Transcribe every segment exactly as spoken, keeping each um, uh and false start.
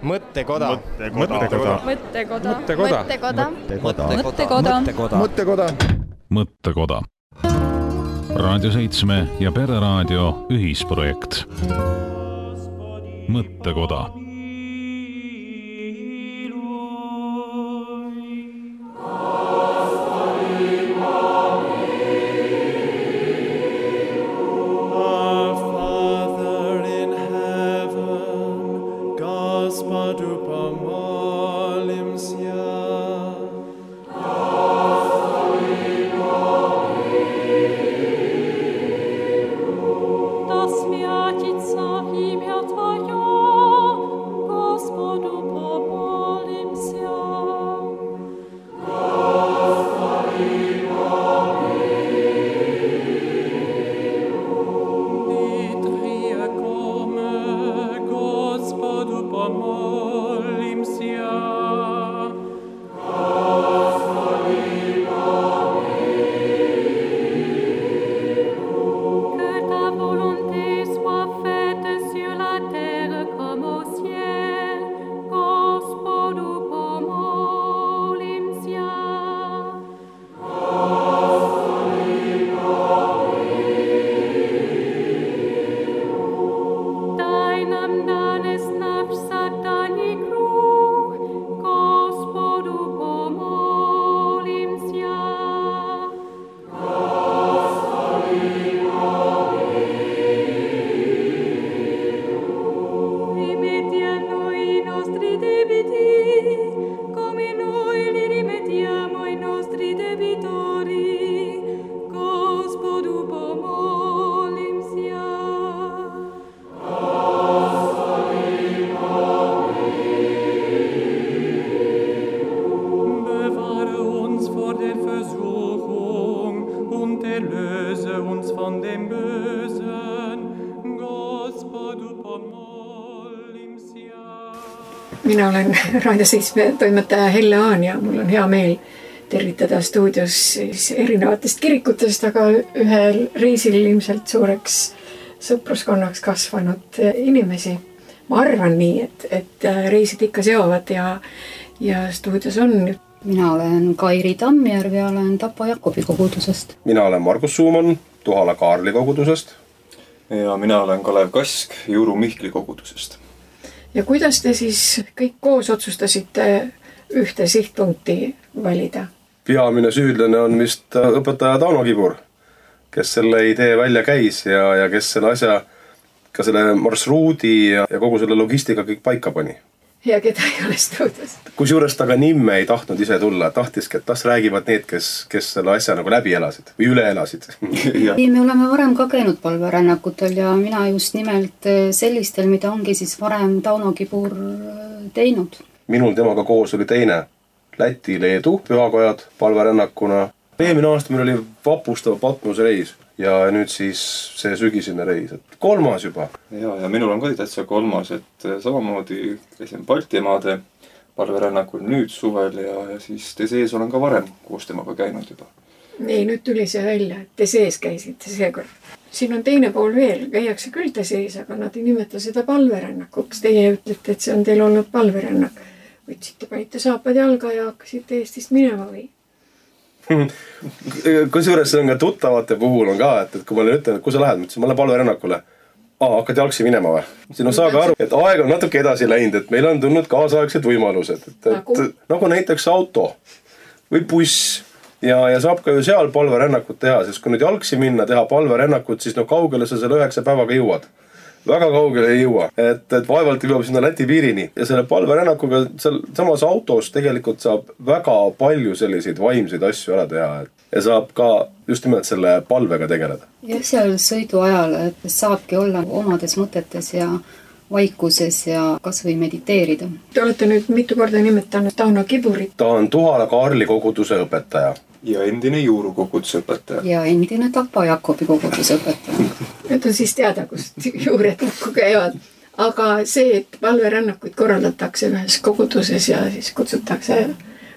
Mõttekoda. Mõttekoda. Mõttekoda. Mõttekoda. Mõttekoda. Mõttekoda. Mõttekoda. Mõttekoda. Raadio seitsme ja Pereraadio ühisprojekt. Mõttekoda. Mina olen Raadio seitsme toimetaja Helle Aan ja mul on hea meel tervitada stuudios erinevatest kirikutest, aga ühel reisil ilmselt suureks sõpruskonnaks kasvanud inimesi. Ma arvan nii, et, et reisid ikka seovad ja, ja stuudios on. Mina olen Kairi Tammjärv ja olen Tapa Jakobi kogudusest. Mina olen Margus Suumann Tuhala Kaarli kogudusest. Ja mina olen Kalev Kask Juru Mihkli kogudusest. Ja kuidas te siis kõik koos otsustasite ühte sihtpunkti valida? Peamine süüdlane on vist õpetaja Tauno Kibur, kes selle idee välja käis ja, ja kes selle asja, ka selle marsruudi ja, ja kogu selle logistika kõik paika pani. Ja keda ei ole stuudios? Kusjuures ta ka nimme ei tahtnud ise tulla, tahtiski, et tas räägivad need, kes, kes selle asja nagu läbi elasid või üle elasid. Me oleme varem ka käinud palverännakutel ja mina just nimelt sellistel, mida ongi siis varem Tauno Kibur teinud. Minul temaga koos oli teine Läti-Leedu pühakojad palverännakuna. Eelmine aasta meil oli vapustav Patmose reis ja nüüd siis see sügisene reis. Kolmas juba. Ja, ja minul on ka täitsa kolmas, et samamoodi käisin Baltimaade palverännakul nüüd suvel ja, ja siis Tesees olen ka varem koos temaga käinud juba. Ei, nüüd tuli see välja, et Tesees käisite seekord. Siin on teine pool veel, käiakse küll Tesees, aga nad ei nimeta seda palverännakuks. Teie ütlete, et see on teil olnud palverännak. Võtsite, panite saapad jalga ja hakkasite Eestist minema või? Kusjuures see on ka tuttavate puhul on ka, et, et kui ma olen ütlen, et kui sa lähed, ma ütlesin, ma lähen palverännakule. Aa, hakkad jalgsi minema või? Siin on saage aru, et aeg on natuke edasi läinud, et meil on tulnud kaasaegsed võimalused. Et, et, et, nagu näiteks auto või buss ja, ja saab ka ju seal palverännakut teha, sest kui nüüd jalgsi minna, teha palverännakut, siis no kaugele sa selle üheksa päevaga jõuad. Väga kaugele ei jõua, et, et vaevalt jõuab sinna Läti piirini ja selle palverännakuga seal samas autos tegelikult saab väga palju selliseid vaimseid asju ära teha ja saab ka just nimelt selle palvega tegeleda. Ja seal sõidu ajal, et saabki olla omades mõtetes ja vaikuses ja kas või mediteerida. Te olete nüüd mitu korda nimetanud Tauno Kiburit. Ta on Tuhala Kaarli koguduse õpetaja. Ja endine Juuru koguduse õpetaja. Ja endine Tapa Jakobi koguduse õpetaja. Nüüd on siis teada, kust juured lukku käivad. Aga see, et palverännakuid korraldatakse ühes koguduses ja siis kutsutakse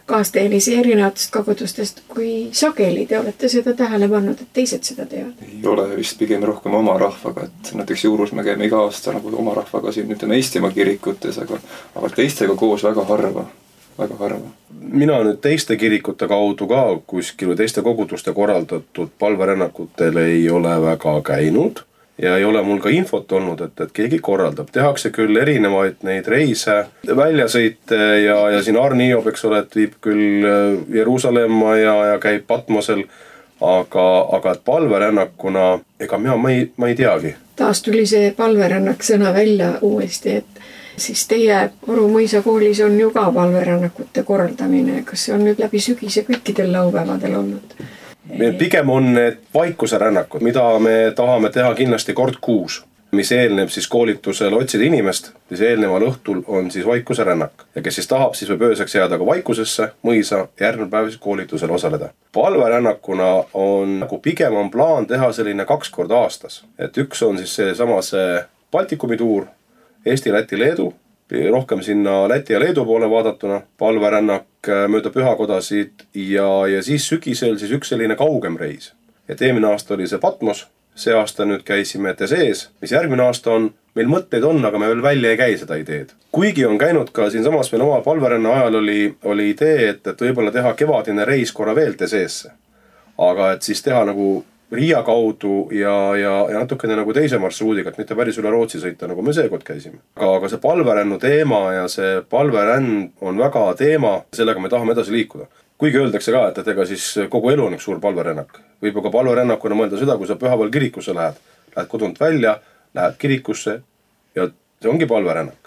kaasteelisi erinevatest kogudustest, kui sageli te olete seda tähele pannud, et teised seda teevad? Ei ole vist pigem rohkem oma rahvaga, et näiteks juurus me käime iga aasta nagu oma rahvaga siin ütleme Eestimaa kirikutes, aga, aga teistega koos väga harva, väga harva. Mina nüüd teiste kirikute kaudu ka kuskil või teiste koguduste korraldatud palverännakutel ei ole väga käinud ja ei ole mul ka infot olnud, et, et keegi korraldab. Tehakse küll erinevaid neid reise, väljasõite ja, ja siin Arni Hiob, eks ole, et viib küll Jeruusalemma ja, ja käib Patmosel, aga, aga et palverännakuna, ega mina ma ei, ma ei teagi. Taas tuli see palverännak sõna välja uuesti, et siis teie Oru Mõisa koolis on ju ka palverännakute korraldamine. Kas see on nüüd läbi sügise kõikidel laupäevadel olnud? Pigem on need vaikuse rännakud, mida me tahame teha kindlasti kord kuus, mis eelneb siis koolitusel otsida inimest, siis eelneval õhtul on siis vaikuse rännak. Ja kes siis tahab, siis võib ööseks jääda ka vaikusesse, mõisa, järgmine päev siis koolitusel osaleda. Palverännakuna on, nagu pigem on plaan teha selline kaks korda aastas. Et üks on siis see sama see Baltikumi tuur, Eesti, Läti, Leedu, rohkem sinna Läti ja Leedu poole vaadatuna, palverännak mööda pühakodasid ja, ja siis sügisel siis üks selline kaugem reis. Et eelmine aasta oli see Patmos, see aasta nüüd käisime Tesees, mis järgmine aasta on, meil mõtteid on, aga me veel välja ei käi seda ideed. Kuigi on käinud ka siinsamas meil oma palveränna ajal oli, oli idee, et, et võib-olla teha kevadine reis korra veel Teseesse. Aga et siis teha nagu Riia kaudu ja, ja, ja natukene nagu teise marsruudiga, et mitte päris üle Rootsi sõita, nagu me seekord käisime. Aga, aga see palverännu teema ja see palveränn on väga teema, sellega me tahame edasi liikuda. Kuigi öeldakse ka, et, et ega siis kogu elu on üks suur palverännak. Võib aga palverännakuna mõelda seda, kui sa pühapäeval kirikusse lähed. Lähed kodunt välja, lähed kirikusse ja see ongi palverännak.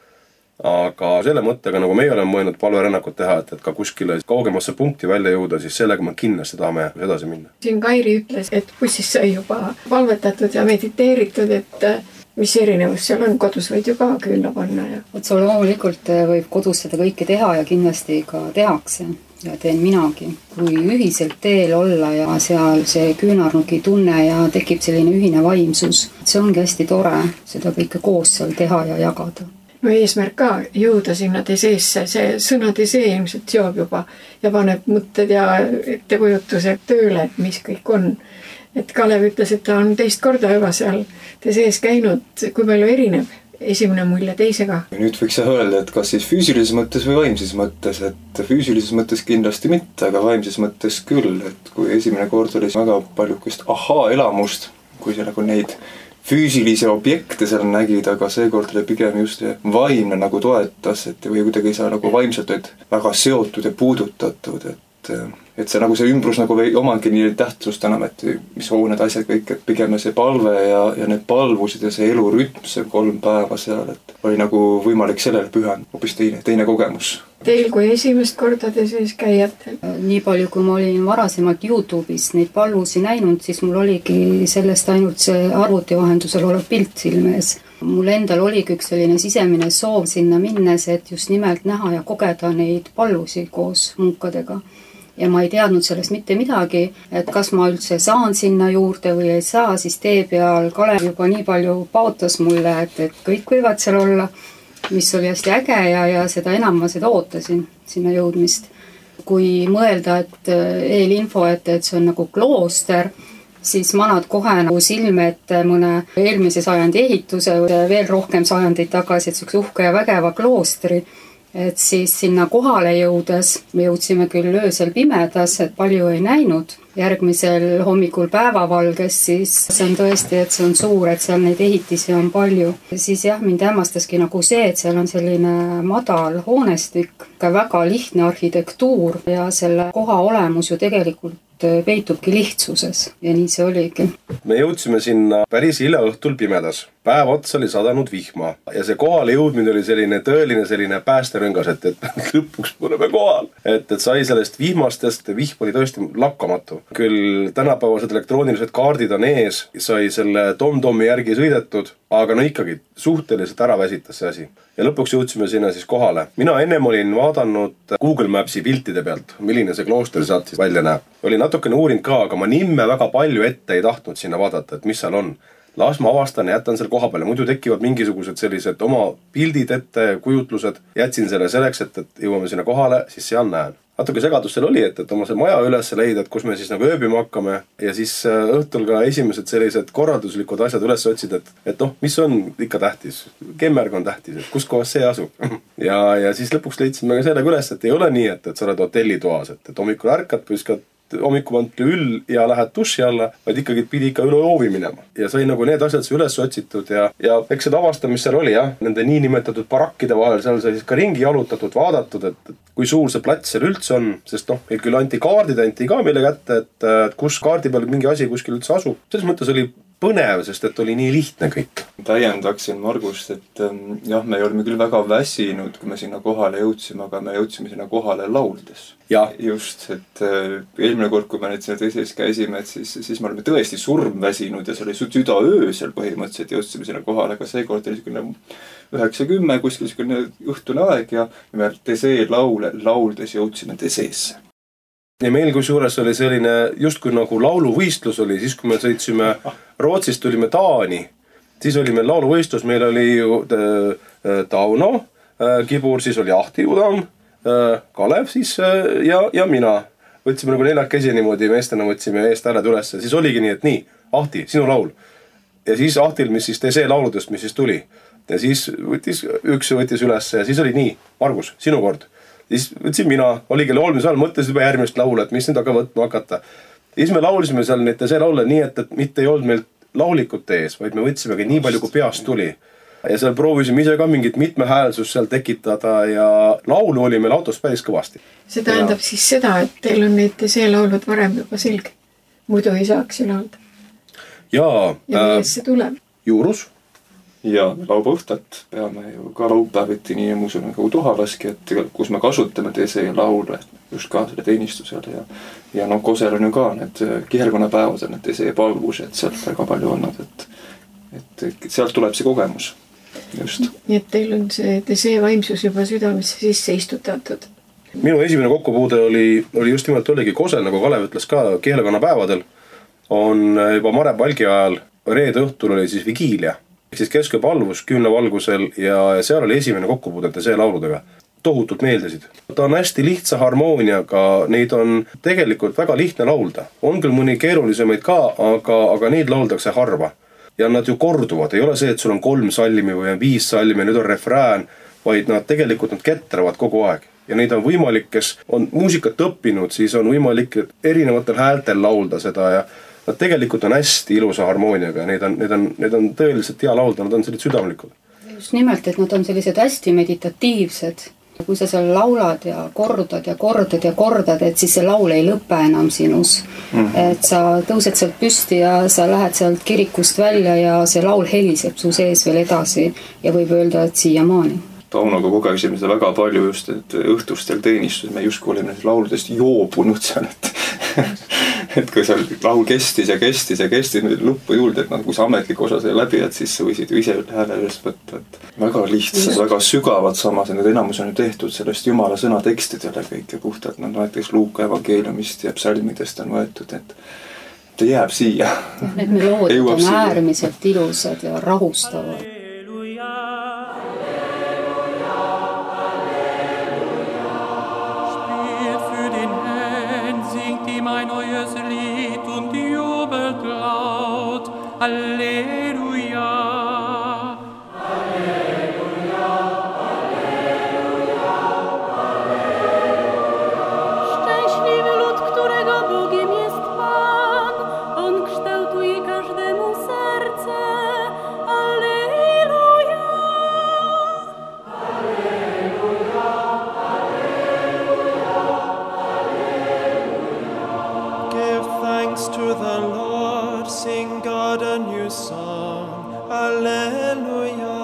Aga selle mõttega, nagu meie oleme mõelnud palverännakut teha, et, et ka kuskile kaugemasse punkti välja jõuda, siis sellega me kindlasti tahame edasi minna. Siin Kairi ütles, et bussis sai juba palvetatud ja mediteeritud, et mis erinevus seal on, kodus võid ju ka külla panna. Ja... Otsa loomulikult võib kodus seda kõike teha ja kindlasti ka tehakse ja teen minagi. Kui ühiselt teel olla ja seal see küünarnuki tunne ja tekib selline ühine vaimsus, see ongi hästi tore seda kõike koos seal teha ja jagada. No eesmärk ka jõuda sinna Teseesse, see sõna Tesee ilmselt seob juba ja paneb mõtted ja ettekujutused tööle, et mis kõik on. Et Kalev ütles, et ta on teist korda juba seal Tesees käinud, kui palju erineb esimene mulje teisega. Nüüd võiks öelda, et kas siis füüsilises mõttes või vaimses mõttes, et füüsilises mõttes kindlasti mitte, aga vaimses mõttes küll, et kui esimene kord oli väga paljukest ahaa-elamust, kui see nagu neid füüsilisi objekte seal nägid, aga seekord oli pigem just vaimne nagu toetas, et või kuidagi sa nagu vaimselt olid väga seotud ja puudutatud, et, et see nagu see ümbrus nagu omangi nii tähtsust enam, et mis on need asjad kõik, et pigem see palve ja, ja need palvusid ja see elurütm, see kolm päeva seal, et oli nagu võimalik sellele pühend, hoopis teine, teine kogemus. Teil kui esimest korda Tesees käijatel? Nii palju, kui ma olin varasemalt YouTube'is neid palvusi näinud, siis mul oligi sellest ainult see arvutivahendusel olev pilt silmes. Mul endal oligi üks selline sisemine soov sinna minnes, et just nimelt näha ja kogeda neid palvusi koos munkadega. Ja ma ei teadnud sellest mitte midagi, et kas ma üldse saan sinna juurde või ei saa, siis tee peal Kalev juba nii palju paotas mulle, et, et kõik võivad seal olla, mis oli hästi äge ja, ja seda enam ma seda ootasin sinna jõudmist. Kui mõelda, et eelinfo, et, et see on nagu klooster, siis manad kohe nagu silme, et mõne eelmise sajandi ehituse veel rohkem sajandeid tagasi, et üks uhke ja vägeva kloostri. Et siis sinna kohale jõudes, me jõudsime küll öösel pimedas, et palju ei näinud. Järgmisel hommikul päevavalges, siis see on tõesti, et see on suur, et seal neid ehitisi on palju. Siis jah, mind hämmastaski nagu see, et seal on selline madal hoonestik, ka väga lihtne arhitektuur ja selle koha olemus ju tegelikult peitubki lihtsuses ja nii see oligi. Me jõudsime sinna päris hilja õhtul pimedas. Päev otsa oli sadanud vihma ja see kohale jõudmine oli selline tõeline selline päästerõngas, et, et lõpuks oleme kohal. Et, et sai sellest vihmastest, vihm oli tõesti lakkamatu. Küll tänapäevased elektroonilised kaardid on ees, sai selle Tom-Tomi järgi sõidetud, aga no ikkagi suhteliselt ära väsitas see asi. Ja lõpuks jõudsime sinna siis kohale. Mina ennem olin vaadanud Google Mapsi piltide pealt, milline see klooster sealt siis välja näeb. Oli natukene uurinud ka, aga ma nimme väga palju ette ei tahtnud sinna vaadata, et mis seal on. Las ma avastan ja jätan seal koha peale. Muidu tekivad mingisugused sellised oma pildid ette, kujutlused. Jätsin selle selleks, et, et jõuame sinna kohale, siis seal näen. natuke segadus seal oli, et, et oma see maja üles leida, et kus me siis nagu ööbima hakkame ja siis õhtul ka esimesed sellised korralduslikud asjad üles otsida, et, et noh, mis on ikka tähtis. Kemmerg on tähtis, et kus kohas see asub. ja, ja siis lõpuks leidsime ka sellega üles, et ei ole nii, et, et sa oled hotellitoas, et, et hommikul ärkad, püskad hommikuvantli üll ja lähed duši alla, vaid ikkagi pidi ikka üle hoovi minema. Ja sai nagu need asjad üles otsitud ja, ja eks seda avastamist seal oli jah, nende niinimetatud barakkide vahel, seal sai siis ka ringi jalutatud, vaadatud, et kui suur see plats seal üldse on, sest noh, meil küll anti kaardid, anti ka meile kätte, et, et kus kaardi peal mingi asi kuskil üldse asub. Selles mõttes oli põnev, sest et oli nii lihtne kõik. Täiendaksin Margust, et jah, me olime küll väga väsinud, kui me sinna kohale jõudsime, aga me jõudsime sinna kohale lauldes. Ja. Just, et eelmine kord, kui me nüüd sinna teises käisime, et siis, siis me olime tõesti surmväsinud ja see oli süda öösel põhimõtteliselt jõudsime sinna kohale, aga see kord oli selline üheksa kümme kuskil selline õhtune aeg ja me Desee laule lauldes jõudsime Deseesse. Ja meil kusjuures oli selline justkui nagu lauluvõistlus oli, siis kui me sõitsime Rootsist tulime Taani, siis oli meil lauluvõistlus, meil oli ju Tauno Kibur, siis oli Ahti Udam, Kalev siis ja, ja mina. Võtsime nagu neljakesi niimoodi, meestena võtsime eest hääled üles, siis oligi nii, et nii, Ahti, sinu laul. Ja siis Ahtil, mis siis Desee lauludest, mis siis tuli. Ja siis võttis, üks võttis üles ja siis oli nii, Margus, sinu kord. Siis võtsin mina, oli kelle olmise all, mõtlesin juba järgmist laulu, et mis nüüd aga võtma hakata. Ja siis me laulisime seal neid see laule nii, et, et mitte ei olnud meil laulikute ees, vaid me võtsimegi nii palju, kui peast tuli. Ja seal proovisime ise ka mingit mitmehäälsust seal tekitada ja laulu oli meil autos päris kõvasti. See tähendab ja. Siis seda, et teil on neid see laulud varem juba selge. Muidu ei saaks ju laulda. Ja, ja millest see tuleb? Juurus. Ja laupäõhtat peame ju ka laupäeviti nii muuseumi nagu Tuhalaski, et kus me kasutame Desee laule just ka selle teenistusele ja, ja no Kosel on ju ka need kihelkonnapäevad, need Desee palvused sealt väga palju olnud, et, et sealt tuleb see kogemus. Just. Nii et teil on see Desee vaimsus juba südamesse sisse istutatud. Minu esimene kokkupuude oli, oli just nimelt oligi Kosel, nagu Kalev ütles ka kihelkonnapäevadel, on juba Mare Palgi ajal, reede õhtul oli siis vigiilia. Siis keske palvus kümnevalgusel ja seal oli esimene kokkupuudete see lauludega. Tohutult meeldisid. Ta on hästi lihtsa harmooniaga, neid on tegelikult väga lihtne laulda. On küll mõni keerulisemaid ka, aga, aga neid lauldakse harva. Ja nad ju korduvad, ei ole see, et sul on kolm salmi või on viis salmi ja nüüd on refrään, vaid nad tegelikult nad ketravad kogu aeg. Ja neid on võimalik, kes on muusikat õppinud, siis on võimalik erinevatel häältel laulda seda ja nad tegelikult on hästi ilusa harmooniaga ja need on, need on, need on tõeliselt hea laulda, nad on sellised südamlikud. Just nimelt, et nad on sellised hästi meditatiivsed. Kui sa seal laulad ja kordad ja kordad ja kordad, et siis see laul ei lõpe enam sinus. Mm-hmm. Et sa tõused sealt püsti ja sa lähed sealt kirikust välja ja see laul heliseb su sees veel edasi ja võib öelda, et siiamaani. Taunoga kogeksime seda väga palju just, et õhtustel teenistus me justkui olime lauludest joobunud seal, et et kui seal laul kestis ja kestis ja kestis lõppu juurde, et noh, kui see ametlik osa sai läbi, et siis sa võisid ju ise hääle üles võtta, et väga lihtsad, väga sügavad samas, et need enamus on ju tehtud sellest Jumala sõna tekstidele kõik ja puhtalt, no näiteks Luuka evangeeliumist ja psalmidest on võetud, et ta jääb siia. Need meloodid on äärmiselt ilusad ja rahustavad. Alleluja. Alleluja, alleluja, alleluja. Szczęśliwy lud, którego Bogiem jest Pan, On kształtuje każdemu serce. Alleluja. Alleluja, alleluja, alleluja. Give thanks to the Lord, sing God a new song. Alleluja.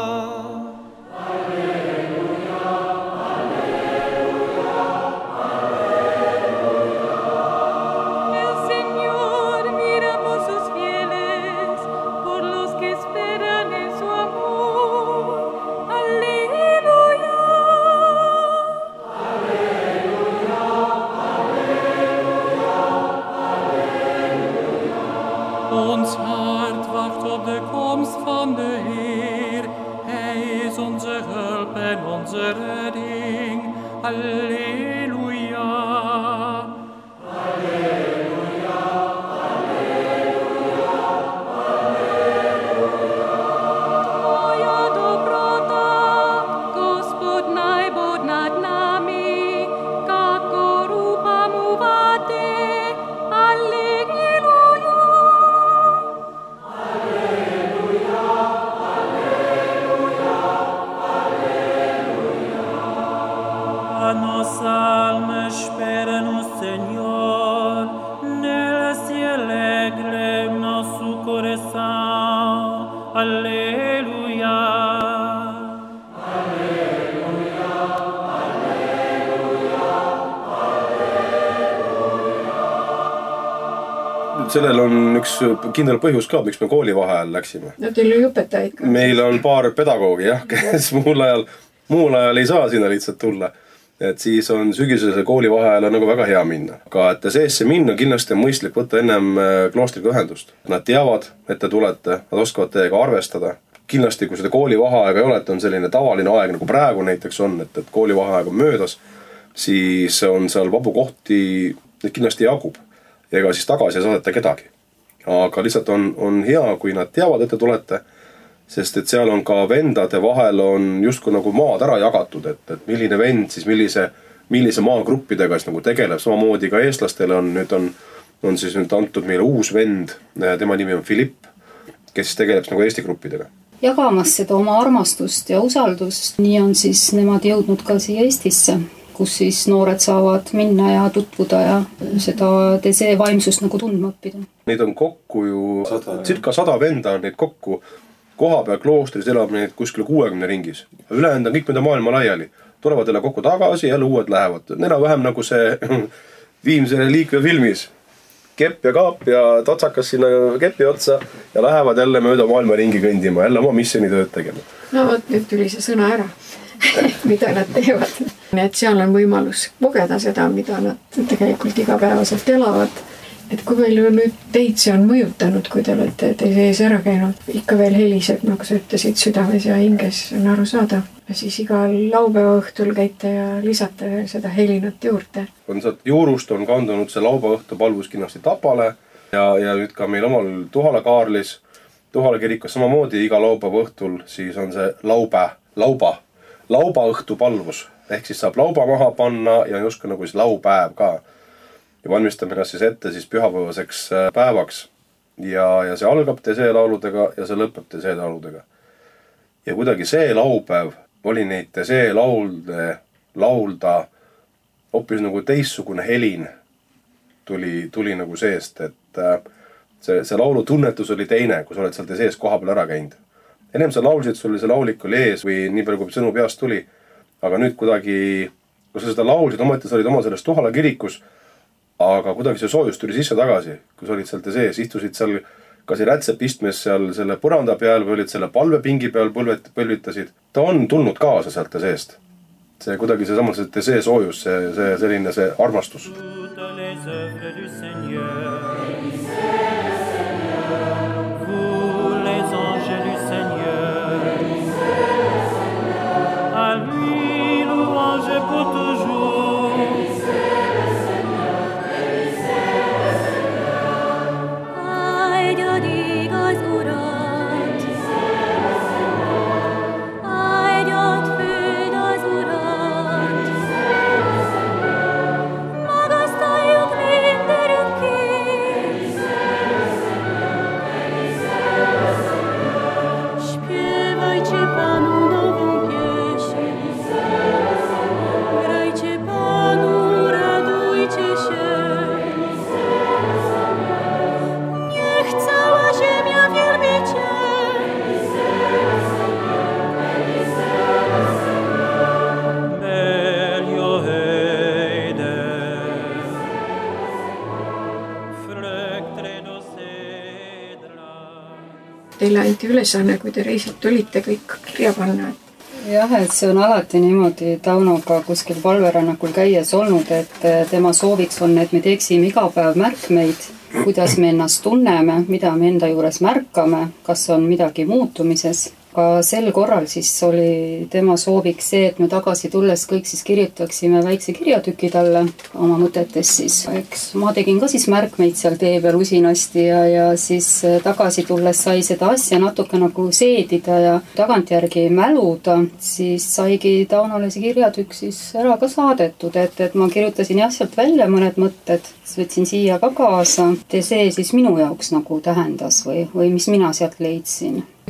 Alleluja, alleluja, alleluja. El Señor mira por sus fieles, por los que esperan en su amor. Alleluja. Alleluja, alleluja, alleluja. Ons hart wacht op de komst van de Heer. Hij is onze hulp en onze redding. Alleluja. salme espera-nos, Senhor, nela se alegre nosso coração. Aleluia. Aleluia, aleluia, aleluia. sellel on üks kindel põhjus ka, miks me koolivaheajal läksime. No teil oli õpetajaid ka. Meil on paar pedagoogi, jah, kes muul ajal, muul ajal ei saa sinna lihtsalt tulla. Et siis on sügisese koolivaheajal nagu väga hea minna. Aga et seesse minna kindlasti on mõistlik võtta ennem kloostriga ühendust. Nad teavad, et te tulete, nad oskavad teiega arvestada. Kindlasti, kui seda koolivaheaega ei ole, et on selline tavaline aeg, nagu praegu näiteks on, et, et koolivaheaeg on möödas, siis on seal vabu kohti, neid kindlasti jagub. Ja ega siis tagasi ei saadeta kedagi. Aga lihtsalt on, on hea, kui nad teavad, et te tulete, sest et seal on ka vendade vahel on justkui nagu maad ära jagatud, et, et milline vend siis millise, millise maagruppidega siis nagu tegeleb. Samamoodi ka eestlastele on, nüüd on, on siis nüüd antud meile uus vend, tema nimi on Philipp, kes tegeleb nagu Eesti gruppidega. Jagamas seda oma armastust ja usaldust, nii on siis nemad jõudnud ka siia Eestisse, kus siis noored saavad minna ja tutvuda ja seda see vaimsust nagu tundma õppida. Neid on kokku ju sada, circa sada venda on neid kokku. Koha peal kloostris elab neid kuskil kuuekümne ringis. Ülejäänud on kõik mida maailma laiali. Tulevad jälle kokku tagasi, jälle uued lähevad. Neil on vähem nagu see viimse liikve filmis. Kepp ja kaap ja tatsakas sinna kepi otsa ja lähevad jälle mööda maailma ringi kõndima, jälle oma missionitööd tegema. No vot, nüüd tuli see sõna ära, mida nad teevad. Nii et seal on võimalus kogeda seda, mida nad tegelikult igapäevaselt elavad. Et kui palju nüüd teid see on mõjutanud, kui te olete teie sees ära käinud, ikka veel heliseb, nagu sa ütlesid, südames ja hinges on aru saada. Ja siis igal laupäeva õhtul käite ja lisate veel seda helinat juurde. On sealt juurust on kandunud see laupäeva õhtu palvus kindlasti Tapale ja, ja nüüd ka meil omal Tuhala Kaarlis, Tuhala kirikus samamoodi iga laupäeva õhtul, siis on see laube, lauba, lauba õhtu palvus. Ehk siis saab lauba maha panna ja justkui nagu siis laupäev ka. Ja valmistame ennast siis ette siis pühapäevaseks päevaks ja, ja see algab see lauludega ja see lõpeb see lauludega. Ja kuidagi see laupäev oli neid see laulde, laulda hoopis nagu teissugune helin tuli, tuli nagu seest, et see, see laulu tunnetus oli teine, kui sa oled sealt sees koha peal ära käinud. Ennem sa laulsid, sul see laulik oli ees või nii palju, kui sõnu peast tuli, aga nüüd kuidagi, kui sa seda laulsid, ometi sa olid oma selles Tuhala kirikus, aga kuidagi see soojus tuli sisse tagasi, kui sa olid sealt sees, istusid seal kas ei rätsepistmes seal selle põranda peal või olid selle palvepingi peal põlvet, põlvitasid. Ta on tulnud kaasa sealt seest. See kuidagi see samas see soojus, see, see selline see armastus. Teile anti ülesanne, kui te reisilt olite, kõik kirja panna. Jah, et see on alati niimoodi Taunoga kuskil palverännakul käies olnud, et tema sooviks on, et me teeksime iga päev märkmeid, kuidas me ennast tunneme, mida me enda juures märkame, kas on midagi muutumises. Ka sel korral siis oli tema sooviks see, et me tagasi tulles kõik siis kirjutaksime väikse kirjatüki talle oma mõtetes siis. Eks ma tegin ka siis märkmeid seal tee peal usinasti ja, ja siis tagasi tulles sai seda asja natuke nagu seedida ja tagantjärgi mäluda, siis saigi Taunole see kirjatükk siis ära ka saadetud, et, et ma kirjutasin jah sealt välja mõned mõtted, võtsin siia ka kaasa, et see siis minu jaoks nagu tähendas või, või mis mina sealt leidsin.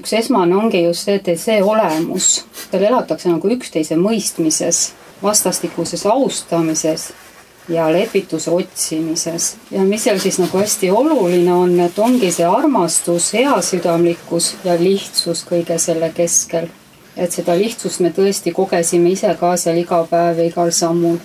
üks esmane ongi just see, et see olemus, seal elatakse nagu üksteise mõistmises, vastastikuses austamises ja lepituse otsimises. Ja mis seal siis nagu hästi oluline on, et ongi see armastus, heasüdamlikkus ja lihtsus kõige selle keskel. Et seda lihtsust me tõesti kogesime ise ka seal iga päev ja igal sammul,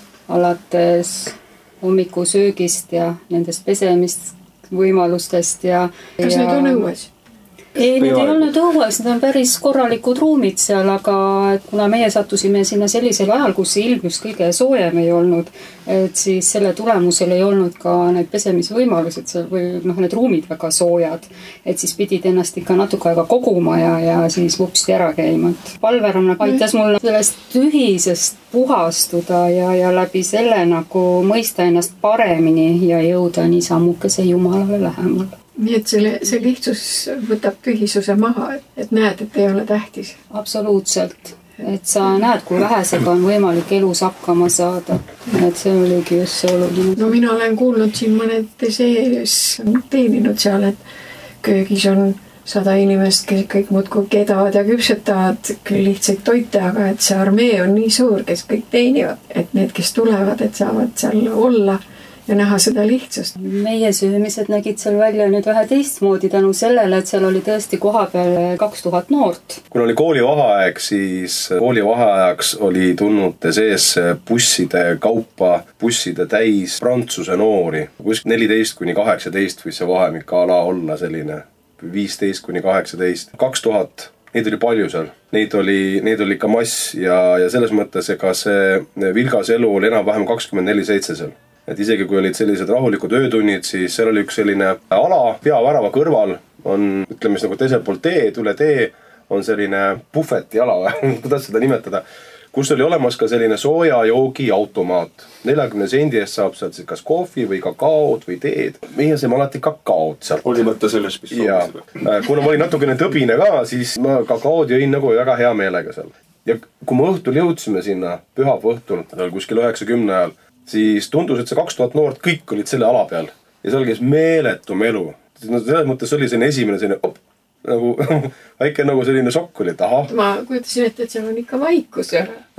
alates hommikusöögist ja nendest pesemist võimalustest ja... Kas ja... need on õues? Ei, need ei olnud õues, need on päris korralikud ruumid seal, aga kuna meie sattusime sinna sellisel ajal, kus see ilm just kõige soojem ei olnud, et siis selle tulemusel ei olnud ka need pesemisvõimalused seal või noh, need ruumid väga soojad, et siis pidid ennast ikka natuke aega koguma ja, ja siis vupsti ära käima. Palveranna aitas mul sellest tühisest puhastuda ja, ja läbi selle nagu mõista ennast paremini ja jõuda nii sammukese Jumalale lähemal. Nii et selle, see lihtsus võtab tühisuse maha, et, et näed, et ei ole tähtis. Absoluutselt. Et sa näed, kui vähesega on võimalik elus hakkama saada. Et see oligi just see oluline. No mina olen kuulnud siin mõned sees teeninud seal, et köögis on sada inimest, kes kõik muudkui kedavad ja küpsetavad küll lihtsaid toite, aga et see armee on nii suur, kes kõik teenivad. Et need, kes tulevad, et saavad seal olla ja näha seda lihtsust. Meie söömised nägid seal välja nüüd vähe teistmoodi tänu sellele, et seal oli tõesti koha peal kaks tuhat noort. Kui oli koolivaheaeg, siis koolivaheajaks oli tulnud sees busside kaupa, busside täis prantsuse noori. Kuskil neliteist kuni kaheksateist võis see vahemik ala olla selline, viisteist kuni kaheksateist. kaks tuhat, neid oli palju seal. Neid oli, neid oli ikka mass ja, ja selles mõttes, ega see vilgas elu oli enam-vähem kakskümmend neli seitse seal. Et isegi kui olid sellised rahulikud öötunnid, siis seal oli üks selline ala peavärava kõrval on, ütleme siis nagu teisel pool teed, üle tee on selline puhveti ala, kuidas seda nimetada, kus oli olemas ka selline sooja joogi automaat. neljakümne sendi eest saab sealt kas kohvi või kakaod või teed. Meie saime alati kakaod sealt. Oli mõtta selles, mis soovisid. Kuna ma olin natukene tõbine ka, siis ma kakaod jõin nagu väga hea meelega seal. Ja kui me õhtul jõudsime sinna, pühava õhtul, kuskil üheksakümne ajal, siis tundus, et see kaks tuhat noort kõik olid selle ala peal. Ja seal käis meeletum elu. Selles mõttes oli selline esimene selline, op, nagu, väike nagu selline šokk oli, et aha. Ma kujutasin ette, et seal on ikka vaikus.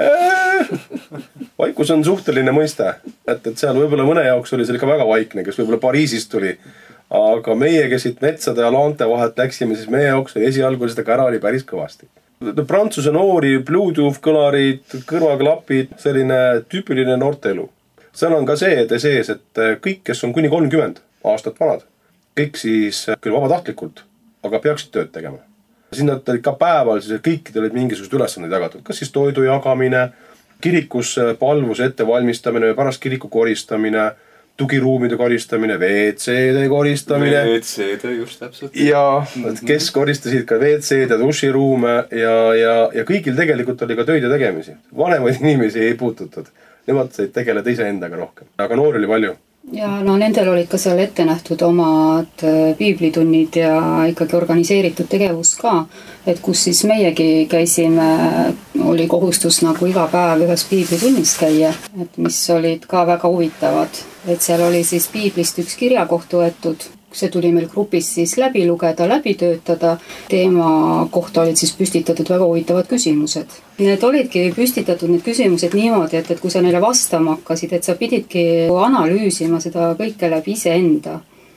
Vaikus on suhteline mõiste. Et, et seal võib-olla mõne jaoks oli seal ikka väga vaikne, kes võib-olla Pariisist tuli. Aga meie, kes siit metsade ja laante vahet läksime, siis meie jaoks oli esialgu seda kära oli päris kõvasti. Prantsuse noori, Bluetooth kõlarid, kõrvaklapid, selline tüüpiline noortelu. Seal on ka see sees, et kõik, kes on kuni kolmkümmend aastat vanad, kõik siis küll vabatahtlikult, aga peaksid tööd tegema. Sinna olid ka päeval, siis kõikidel olid mingisugused ülesanded jagatud. Kas siis toidu jagamine, kirikus palvuse ettevalmistamine, pärast kiriku koristamine, tugiruumide koristamine, V C-de koristamine. V C-de just täpselt. Ja kes koristasid ka V C-de, duširuume ja, ja, ja kõigil tegelikult oli ka töid ja tegemisi. Vanemaid inimesi ei puututud. Nemad said tegeleda ise endaga rohkem. Aga noori oli palju. Ja no nendel olid ka seal ette nähtud omad piiblitunnid ja ikkagi organiseeritud tegevus ka. Et kus siis meiegi käisime, oli kohustus nagu iga päev ühes piiblitunnis käia. Et mis olid ka väga huvitavad. Et seal oli siis piiblist üks kirjakoht võetud. See tuli meil grupis siis läbi lugeda, läbi töötada. Teema kohta olid siis püstitatud väga huvitavad küsimused. Need olidki püstitatud need küsimused niimoodi, et, et kui sa neile vastama hakkasid, et sa pididki analüüsima seda kõike läbi iseenda.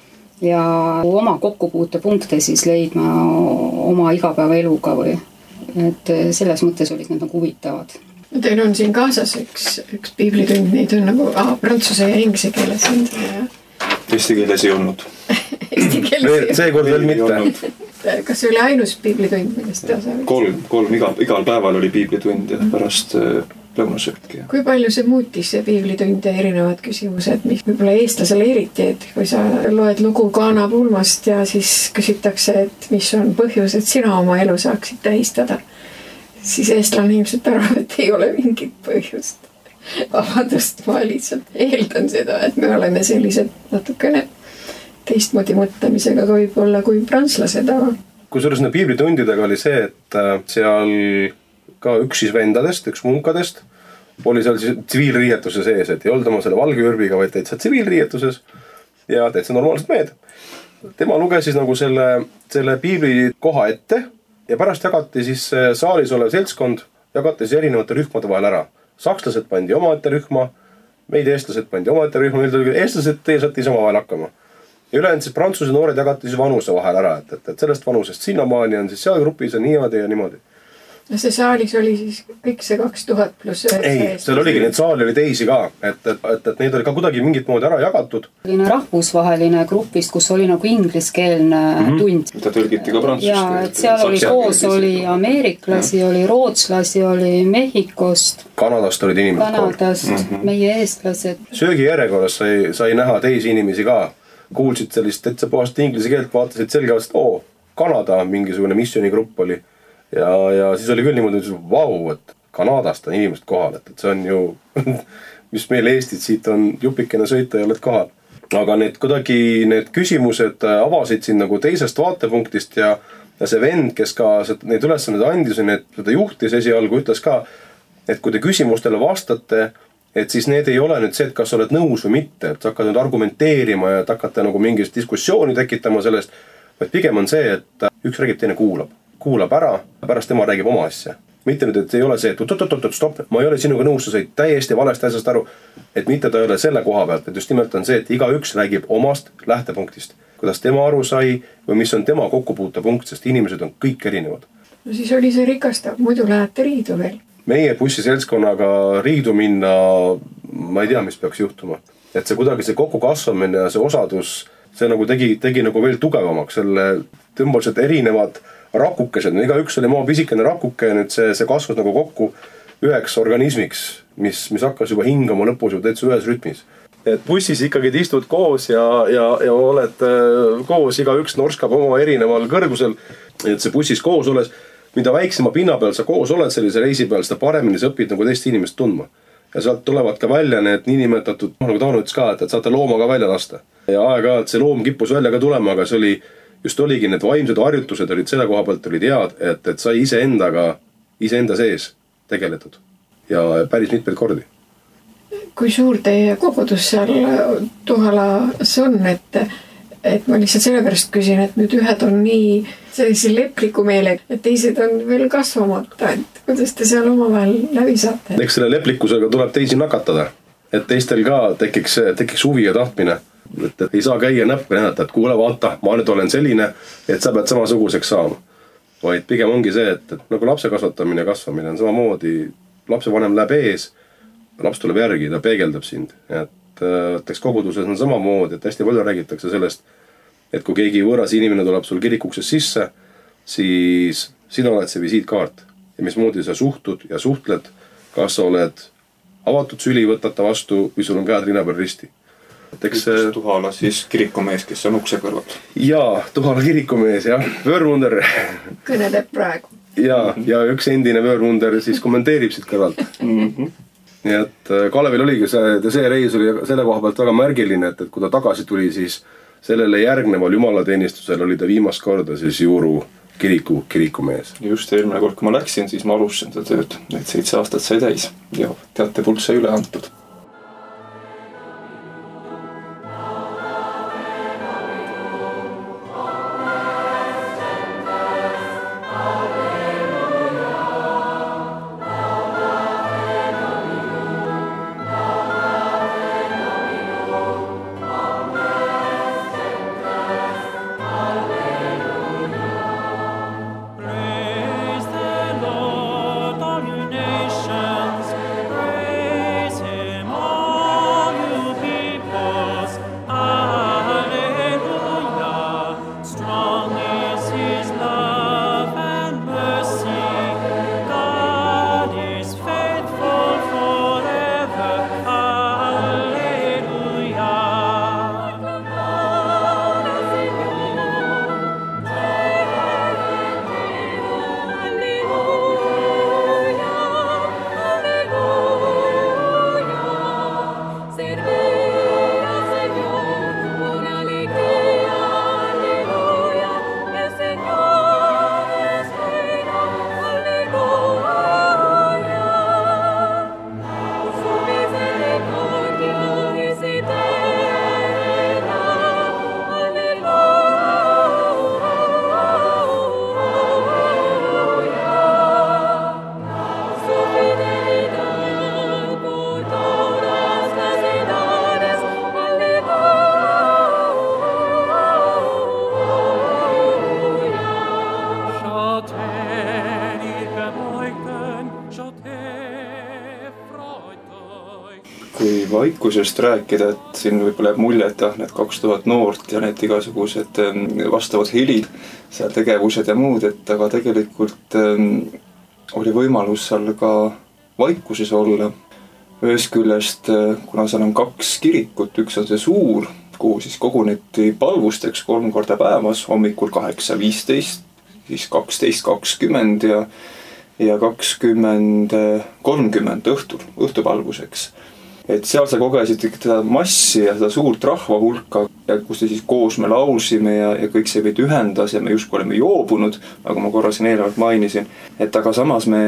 Ja oma kokkupuutepunkte siis leidma oma igapäevaeluga või. Et selles mõttes olid need nagu huvitavad. Teil on siin kaasas üks, üks piiblitund, neid on nagu ah, prantsuse ja inglise keeles. Ja... Eesti keeles ei olnud. Eesti keeles seekord veel mitte. Kas see oli ainus piiblitund, millest te osa? Kolm, kolm igal, igal päeval oli piiblitund ja pärast lõunasööki. Kui palju see muutis see piiblitund ja erinevad küsimused, mis võib-olla eestlasele eriti, et kui sa loed lugu Kaana pulmast ja siis küsitakse, et mis on põhjus, et sina oma elu saaksid tähistada, siis eestlane ilmselt arvab, et ei ole mingit põhjust. Vabandust, ma lihtsalt eeldan seda, et me oleme sellised natukene teistmoodi mõtlemisega kui võib-olla kui prantslased. Kusjuures nende piiblitundidega oli see, et seal ka üks siis vendadest, üks munkadest oli seal siis tsiviilriietuse sees, et ei olnud oma selle valge ürbiga, vaid täitsa tsiviilriietuses ja täitsa normaalselt mehed. Tema luges siis nagu selle, selle piibli koha ette ja pärast jagati siis saalis olev seltskond, jagati siis erinevate rühmade vahel ära. Sakslased pandi omaette rühma, meid eestlased pandi omaette rühma, meil tuli eestlased teie saati sama vahel hakkama. Ja ülejäänud siis prantsuse noored jagati siis vanuse vahel ära, et, et, et sellest vanusest sinnamaani on siis seal grupis ja niimoodi ja niimoodi. No see saalis oli siis kõik see kaks tuhat pluss üheksa. Ei, seal oligi, need saali oli teisi ka, et, et, et, et neid oli ka kuidagi mingit moodi ära jagatud. Selline rahvusvaheline grupist, kus oli nagu ingliskeelne mm-hmm. tund. Mida tõlgiti ka prantsust. Ja, et seal oli koos, oli ameeriklasi, ja. oli rootslasi, oli Mehhikost. Kanadast olid inimesed. Kanadast, mm-hmm. meie eestlased. Söögi järjekorras sai, sai näha teisi inimesi ka. Kuulsid sellist täitsa puhast inglise keelt, vaatasid selgelt, et oo, Kanada mingisugune missioonigrupp oli. Ja, ja siis oli küll niimoodi, et vau, et Kanadast on inimesed kohal, et, et see on ju, mis meil Eestit siit on jupikene sõita ja oled kohal. Aga need kuidagi, need küsimused avasid siin nagu teisest vaatepunktist ja, ja see vend, kes ka neid ülesanded andis ja need, seda juhtis esialgu, ütles ka, et kui te küsimustele vastate, et siis need ei ole nüüd see, et kas oled nõus või mitte, et sa hakkad nüüd argumenteerima ja et hakkate nagu mingist diskussiooni tekitama sellest, vaid pigem on see, et üks räägib, teine kuulab. Kuulab ära, pärast tema räägib oma asja. Mitte nüüd, et ei ole see, et oot-oot-oot, stopp, ma ei ole sinuga nõus, sa said täiesti valesti asjast aru, et mitte ta ei ole selle koha pealt, et just nimelt on see, et igaüks räägib omast lähtepunktist, kuidas tema aru sai või mis on tema kokkupuutepunkt, sest inimesed on kõik erinevad. No siis oli see rikastav, muidu lähete riidu veel. Meie bussiseltskonnaga riidu minna, ma ei tea, mis peaks juhtuma. Et see kuidagi see kokku kasvamine ja see osadus, see nagu tegi, tegi nagu veel tugevamaks, selle tõmbaliselt erinevad rakukesed, iga üks oli maa pisikene rakuke ja nüüd see, see kasvas nagu kokku üheks organismiks, mis, mis hakkas juba hingama lõpus juba täitsa ühes rütmis. Et bussis ikkagi istud koos ja, ja, ja oled koos, iga üks norskab oma erineval kõrgusel, et see bussis koos oles, mida väiksema pinna peal sa koos oled sellise reisi peal, seda paremini sa õpid nagu teist inimest tundma. Ja sealt tulevad ka välja need niinimetatud, nagu Tauno ütles ka, et, et saate looma ka välja lasta. Ja aega, et see loom kippus välja ka tulema, aga see oli just oligi need vaimsed harjutused olid selle koha pealt olid head, et, et sai ise endaga, ise enda sees tegeletud ja päris mitmeid kordi. Kui suur teie kogudus seal Tuhalas on, et, et ma lihtsalt sellepärast küsin, et nüüd ühed on nii sellise lepliku meelega, et teised on veel kasvamata, et kuidas te seal omavahel läbi saate? Eks selle leplikkusega tuleb teisi nakatada, et teistel ka tekiks, tekiks huvi ja tahtmine. Et, et ei saa käia näppi näidata, et kuule vaata, ma nüüd olen selline, et sa pead samasuguseks saama. Vaid pigem ongi see, et, et nagu lapse kasvatamine ja kasvamine on samamoodi, lapse vanem läheb ees, laps tuleb järgi, ta peegeldab sind. Et, et eks koguduses on samamoodi, et hästi palju räägitakse sellest, et kui keegi võõras inimene tuleb sul kirikuksest sisse, siis sina oled see visiitkaart. Ja mismoodi sa suhtud ja suhtled, kas sa oled avatud süli võtata vastu või sul on käed rinna peal risti. Eks Tuhala siis kirikumees, kes on ukse kõrval. Jaa, Tuhala kirikumees, jah. Vöörmunder. Kõneleb praegu. Jaa, ja üks endine vöörmunder siis kommenteerib siit kõrvalt. Mm-hmm. Nii et Kalevil oligi see, see reis oli selle koha pealt väga märgiline, et, et kui ta tagasi tuli, siis sellele järgneval jumalateenistusel oli ta viimast korda siis Juuru kiriku kirikumees. Just eelmine kord, kui ma läksin, siis ma alustasin seda tööd. Need seitse aastat sai täis ja teate pulk sai üle antud. Praise the Lord, all you nations, praise him. kui vaikusest rääkida, et siin võib-olla jääb mulje, et jah, need kaks tuhat noort ja need igasugused vastavad helid, seal tegevused ja muud, et aga tegelikult oli võimalus seal ka vaikuses olla. Ühest küljest, kuna seal on kaks kirikut, üks on see suur, kuhu siis koguneti palvusteks kolm korda päevas, hommikul kaheksa viisteist, siis kaksteist kakskümmend ja ja kakskümmend kolmkümmend õhtul, õhtupalvuseks. Et seal sa kogesid seda massi ja seda suurt rahva hulka, kus te siis koos me laulsime ja, ja kõik see meid ühendas ja me justkui oleme joobunud, nagu ma korra siin eelnevalt mainisin. Et aga samas me,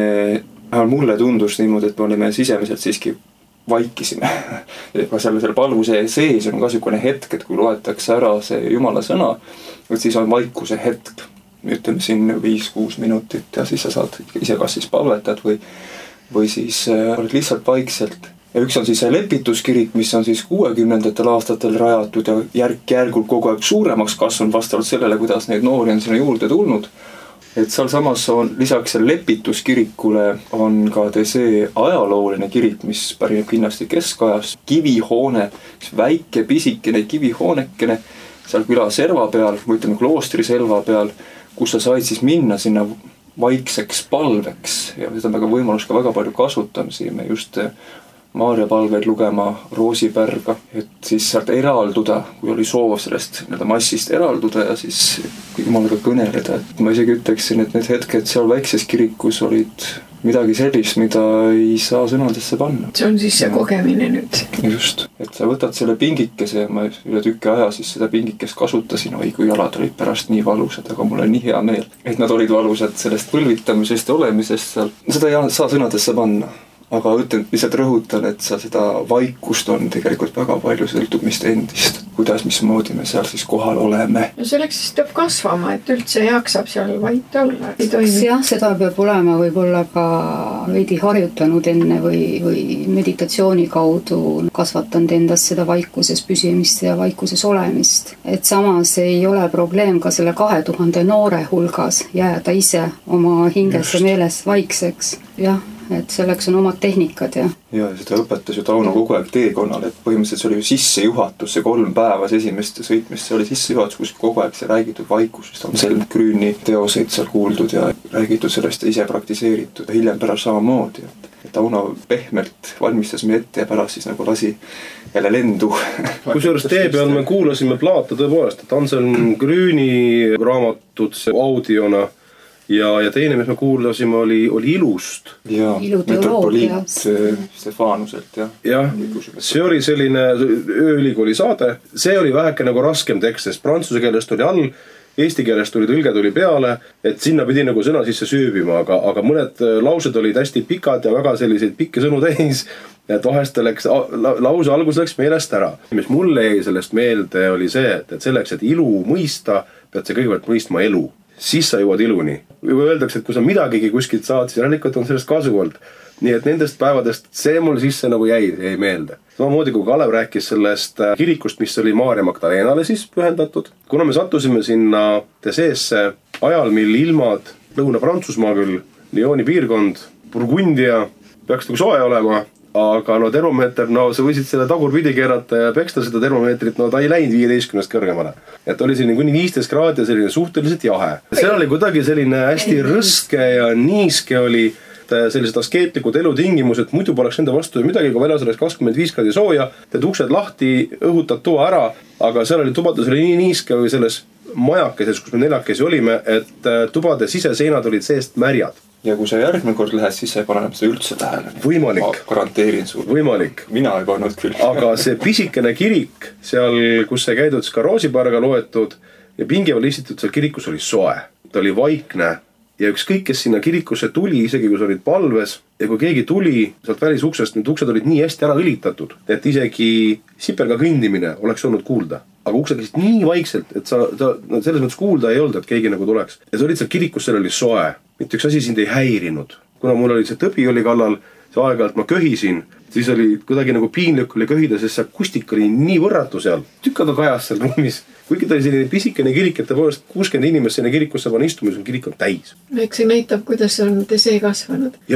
mulle tundus niimoodi, et me olime sisemiselt siiski vaikisime. Aga selle, selle palvuse sees on ka niisugune hetk, et kui loetakse ära see Jumala sõna, et siis on vaikuse hetk. Ütleme siin viis-kuus minutit ja siis sa saad ise kas siis palvetad või, või siis oled lihtsalt vaikselt. Ja üks on siis see lepituskirik, mis on siis kuuekümnendatel aastatel rajatud ja järk-järgult kogu aeg suuremaks kasvanud vastavalt sellele, kuidas neid noori on sinna juurde tulnud. Et seal samas on lisaks lepituskirikule on ka see ajalooline kirik, mis pärineb kindlasti keskajas, kivihoone, väike pisikene kivihoonekene seal küla serva peal, või ütleme kloostri selva peal, kus sa said siis minna sinna vaikseks palveks ja seda on väga võimalus ka väga palju kasutamisi, just Maarja palveid lugema Roosipärga, et siis sealt eralduda, kui oli soov sellest massist eralduda ja siis Jumalaga kõneleda. Et ma isegi ütleksin, et need hetked seal väikses kirikus olid midagi sellist, mida ei saa sõnadesse panna. See on siis see kogemine nüüd. Just, et sa võtad selle pingikese, ma üle tükki aja siis seda pingikest kasutasin, oi kui jalad olid pärast nii valusad, aga mul on nii hea meel, et nad olid valusad sellest põlvitamisest ja olemisest seal. Seda ei saa sõnadesse panna. Aga ütlen, lihtsalt rõhutan, et sa seda vaikust on tegelikult väga palju sõltub mist endist. Kuidas, mismoodi me seal siis kohal oleme. No selleks siis peab kasvama, et üldse jaksab seal vait olla. Jah, seda peab olema võib-olla ka veidi harjutanud enne või, või meditatsiooni kaudu kasvatanud endast seda vaikuses püsimist ja vaikuses olemist. Et samas ei ole probleem ka selle kahe tuhande noore hulgas jääda ise oma hinges ja meeles vaikseks. Jah. Et selleks on omad tehnikad, jah. Ja seda õpetas ju Tauno kogu aeg teekonnal, et põhimõtteliselt see oli ju sissejuhatus, see kolm päevas esimest sõitmist, see oli sissejuhatus, kus kogu aeg see räägitud vaikusest. On Selm Grüni teoseid seal kuuldud ja räägitud sellest ise praktiseeritud ja hiljem pärast samamoodi. Et Tauno pehmelt valmistas me ette ja pärast siis nagu lasi jälle lendu. Kusjuures tee peal me kuulasime plaata tõepoolest, et Anselm Grüni raamatud audiona Ja, ja teine, mis me kuulasime, oli, oli Ilust. Ja, metropoliit Stefanuselt, jah. Jah, see oli selline ööülikooli saade. See oli väheke nagu raskem tekst, sest prantsuse keelest oli all, eesti keelest tuli tõlge tuli peale, et sinna pidi nagu sõna sisse süübima, aga, aga mõned laused olid hästi pikad ja väga selliseid pikki sõnu täis, et vahest läks, lause algus läks meelest ära. Mis mulle jäi sellest meelde oli see, et, et selleks, et ilu mõista, pead sa kõigepealt mõistma elu. Siis sa jõuad iluni. Või öeldakse, et kui sa midagigi kuskilt saad, siis järelikult on sellest kasu olnud. Nii et nendest päevadest see mul sisse nagu jäi, jäi meelde. Samamoodi kui Kalev rääkis sellest kirikust, mis oli Maarja Magdalenale siis pühendatud. Kuna me sattusime sinna seesse ajal, mil ilmad Lõuna-Prantsusmaa küll, Lyoni piirkond, Burgundia, peaks nagu soe olema, aga no termomeeter, no sa võisid selle tagurpidi keerata ja peksta seda termomeetrit, no ta ei läinud viieteistkümnest kõrgemale. Et oli selline kuni viisteist kraadi ja selline suhteliselt jahe. Seal oli kuidagi selline hästi rõske ja niiske oli sellised askeetlikud elutingimused, muidu poleks enda vastu midagi, kui väljas oleks kakskümmend viis kraadi sooja, teed uksed lahti, õhutad toa ära, aga seal oli tubades oli nii niiske või selles majakeses, kus me neljakesi olime, et tubade siseseinad olid seest märjad. Ja kui sa järgmine kord lähed, siis sa ei pane seda üldse tähele. Võimalik. Ma garanteerin sulle. Võimalik. Mina ei pannud küll. Aga see pisikene kirik, seal, kus sai käidud ka Roosipärga loetud ja pingival istitud seal kirikus oli soe. Ta oli vaikne ja ükskõik, kes sinna kirikusse tuli, isegi kui sa olid palves ja kui keegi tuli sealt välisuksest, need uksed olid nii hästi ära õlitatud, et isegi siperga kõndimine oleks olnud kuulda. Aga uksed käisid nii vaikselt, et sa, ta, no selles mõttes kuulda ei olnud, et keegi nagu tuleks. Ja sa olid seal kirikus, seal oli soe. Mitte üks asi sind ei häirinud. Kuna mul oli see tõbi oli kallal, see aeg-ajalt ma köhisin, siis oli kuidagi nagu piinlik oli köhida, sest see akustik oli nii võrratu seal. Tükkaga kajas seal ruumis. Kuigi ta oli selline pisikene kirik, et tõepoolest kuuskümmend inimest sinna kirikusse panna istumis, on kirik on täis. Eks see näitab, kuidas on see kasvanud. Jaa,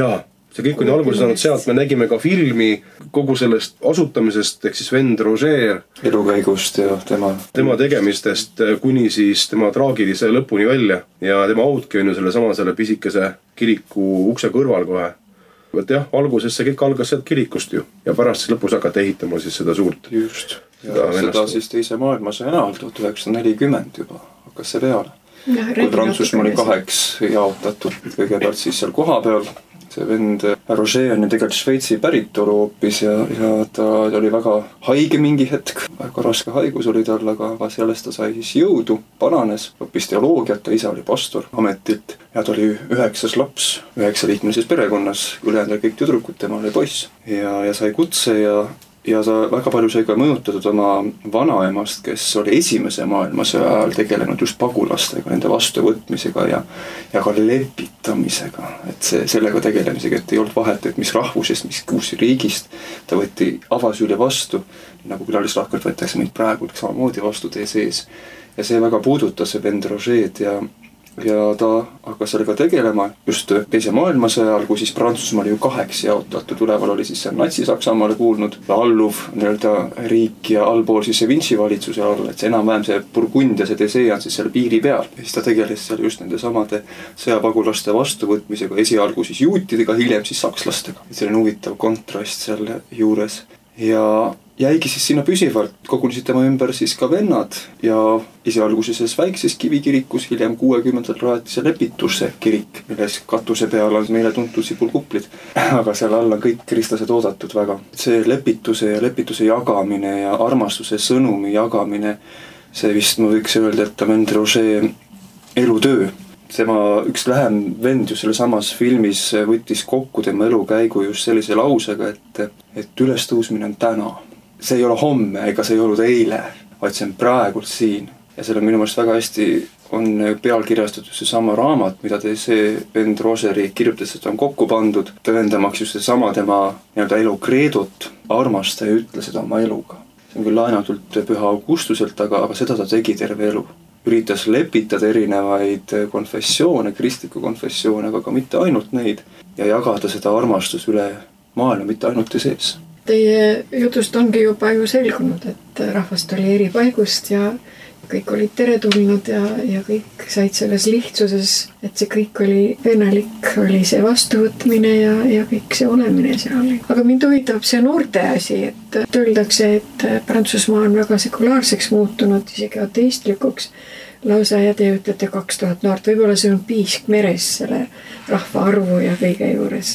see kõik on alguse saanud sealt, me nägime ka filmi kogu sellest asutamisest, ehk siis vend Roger elukäigust ja tema tema tegemistest kuni siis tema traagilise lõpuni välja ja tema autki on ju selle sama selle pisikese kiriku ukse kõrval kohe. Et jah, alguses see kõik algas sealt kirikust ju ja pärast siis lõpus hakata ehitama siis seda suurt. Just. Ja seda, seda siis teise maailmasõja näol tuhat üheksasada nelikümmend juba hakkas see peale. Ja, kui Prantsusmaa oli kaheks jaotatud kõigepealt siis seal koha peal. See vend Roger on ju tegelikult Šveitsi päritolu hoopis ja, ja ta oli väga haige mingi hetk. Väga raske haigus oli tal, aga, aga sellest ta sai siis jõudu, paranes, õppis teoloogiat, ta isa oli pastor ametilt ja ta oli üheksas laps, üheksa liikmelises perekonnas, ülejäänud kõik tüdrukud, tema oli poiss ja, ja sai kutse ja ja ta väga palju sai ka mõjutatud oma vanaemast, kes oli esimese maailmasõja ajal tegelenud just pagulastega, nende vastuvõtmisega ja, ja ka lepitamisega. Et see, sellega tegelemisega, et ei olnud vahet, et mis rahvusest, mis kuus riigist, ta võtti avasüli vastu, nagu külalislahkelt võetakse meid praegu samamoodi vastu tee sees. Ja see väga puudutas see vend Roget ja ja ta hakkas sellega tegelema just teise maailmasõja ajal, kui siis Prantsusmaa oli ju kaheks jaotatud, üleval oli siis see Natsi-Saksamaale kuulnud alluv nii-öelda riik ja allpool siis see Vinci valitsuse all, et see enam-vähem see Burgund ja see Desee on siis seal piiri peal. Ja siis ta tegeles seal just nende samade sõjapagulaste vastuvõtmisega, esialgu siis juutidega, hiljem siis sakslastega. Et see on huvitav kontrast seal juures ja jäigi siis sinna püsivalt, kogunesid tema ümber siis ka vennad ja esialgu siis väikses kivikirikus, hiljem kuuekümnendal rajati see lepituse kirik, milles katuse peal on meile tuntud sipulkuplid, aga seal all on kõik kristlased oodatud väga. See lepituse ja lepituse jagamine ja armastuse sõnumi jagamine, see vist ma võiks öelda, et ta vend Roger elutöö. Tema üks lähem vend ju selle samas filmis võttis kokku tema elukäigu just sellise lausega, et, et ülestõusmine on täna. See ei ole homme ega see ei olnud eile, vaid see on praegult siin. Ja seal on minu meelest väga hästi on pealkirjastatud see sama raamat, mida te see vend Rogeri kirjutas, et on kokku pandud, tõendamaks just see sama tema nii-öelda elu kreedot, armasta ja ütle seda oma eluga. See on küll laenatult püha Augustuselt, aga, aga seda ta tegi terve elu. Üritas lepitada erinevaid konfessioone, kristliku konfessioone, aga ka mitte ainult neid ja jagada seda armastus üle maailma, mitte ainult sees. Teie jutust ongi juba ju selgunud, et rahvast oli eri paigust ja kõik olid teretulnud ja, ja kõik said selles lihtsuses, et see kõik oli vennelik, oli see vastuvõtmine ja, ja kõik see olemine seal. Aga mind huvitab see noorte asi, et öeldakse, et Prantsusmaa on väga sekulaarseks muutunud, isegi ateistlikuks lausa ja te ütlete kaks tuhat noort, võib-olla see on piisk meres selle rahva arvu ja kõige juures.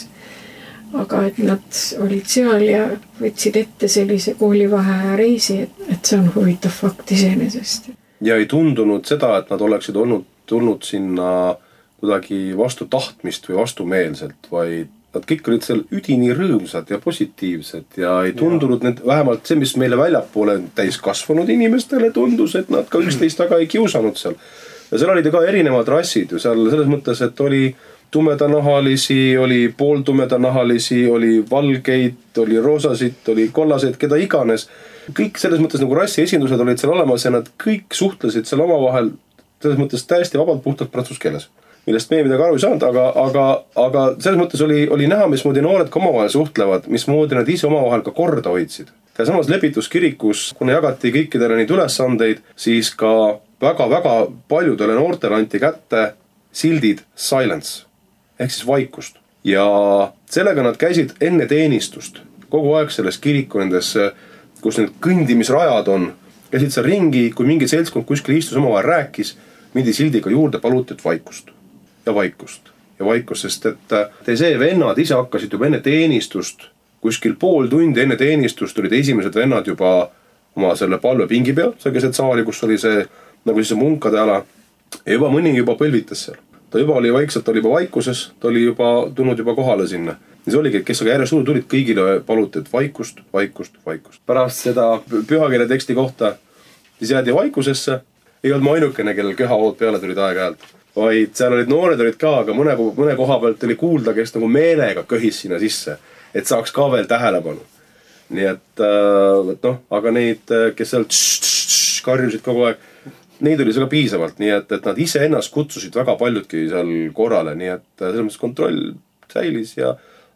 Aga et nad olid seal ja võtsid ette sellise koolivaheaja reisi, et, et see on huvitav fakt iseenesest. Ja ei tundunud seda, et nad oleksid olnud, tulnud sinna kuidagi vastu tahtmist või vastumeelselt, vaid nad kõik olid seal üdini rõõmsad ja positiivsed ja ei tundunud need, vähemalt see, mis meile väljapoole täis kasvanud inimestele tundus, et nad ka üksteist taga ei kiusanud seal. Ja seal olid ka erinevad rassid ju seal selles mõttes, et oli tumedanahalisi, oli pooltumedanahalisi, oli valgeid, oli roosasid, oli kollaseid, keda iganes. Kõik selles mõttes nagu rassi esindused olid seal olemas ja nad kõik suhtlesid seal omavahel selles mõttes täiesti vabalt puhtalt prantsuse keeles, millest meie midagi aru ei saanud, aga, aga, aga selles mõttes oli, oli näha, mismoodi noored ka omavahel suhtlevad, mismoodi nad ise omavahel ka korda hoidsid. Ja samas lepituskirikus, kuna jagati kõikidele neid ülesandeid, siis ka väga-väga paljudele noortele anti kätte sildid silence. Ehk siis vaikust. Ja sellega nad käisid enne teenistust. Kogu aeg selles kiriku nendes, kus need kõndimisrajad on, käisid seal ringi, kui mingi seltskond kuskil istus omavahel rääkis, mindi sildiga juurde, paluti, et vaikust. Ja vaikust. Ja vaikust, sest et te see vennad ise hakkasid juba enne teenistust, kuskil pool tundi enne teenistust olid esimesed vennad juba oma selle palvepingi peal, see keset saali, kus oli see, nagu siis see munkade ala, ja juba mõni juba põlvitas seal. Ta juba oli vaikselt, ta oli juba vaikuses, ta oli juba tulnud juba kohale sinna. Ja see oligi, et kes aga järjest suur tulid, kõigile paluti, et vaikust, vaikust, vaikust. Pärast seda pühakirja teksti kohta siis jäädi vaikusesse. Ei olnud ma ainukene, kellel köhaood peale tulid aeg-ajalt. Vaid seal olid noored olid ka, aga mõne, mõne koha pealt oli kuulda, kes nagu meelega köhis sinna sisse, et saaks ka veel tähelepanu. Nii et, et noh, aga neid, kes seal tš, tš, tš, karjusid kogu aeg, neid oli seal ka piisavalt, nii et, et nad ise ennast kutsusid väga paljudki seal korrale, nii et selles mõttes kontroll säilis ja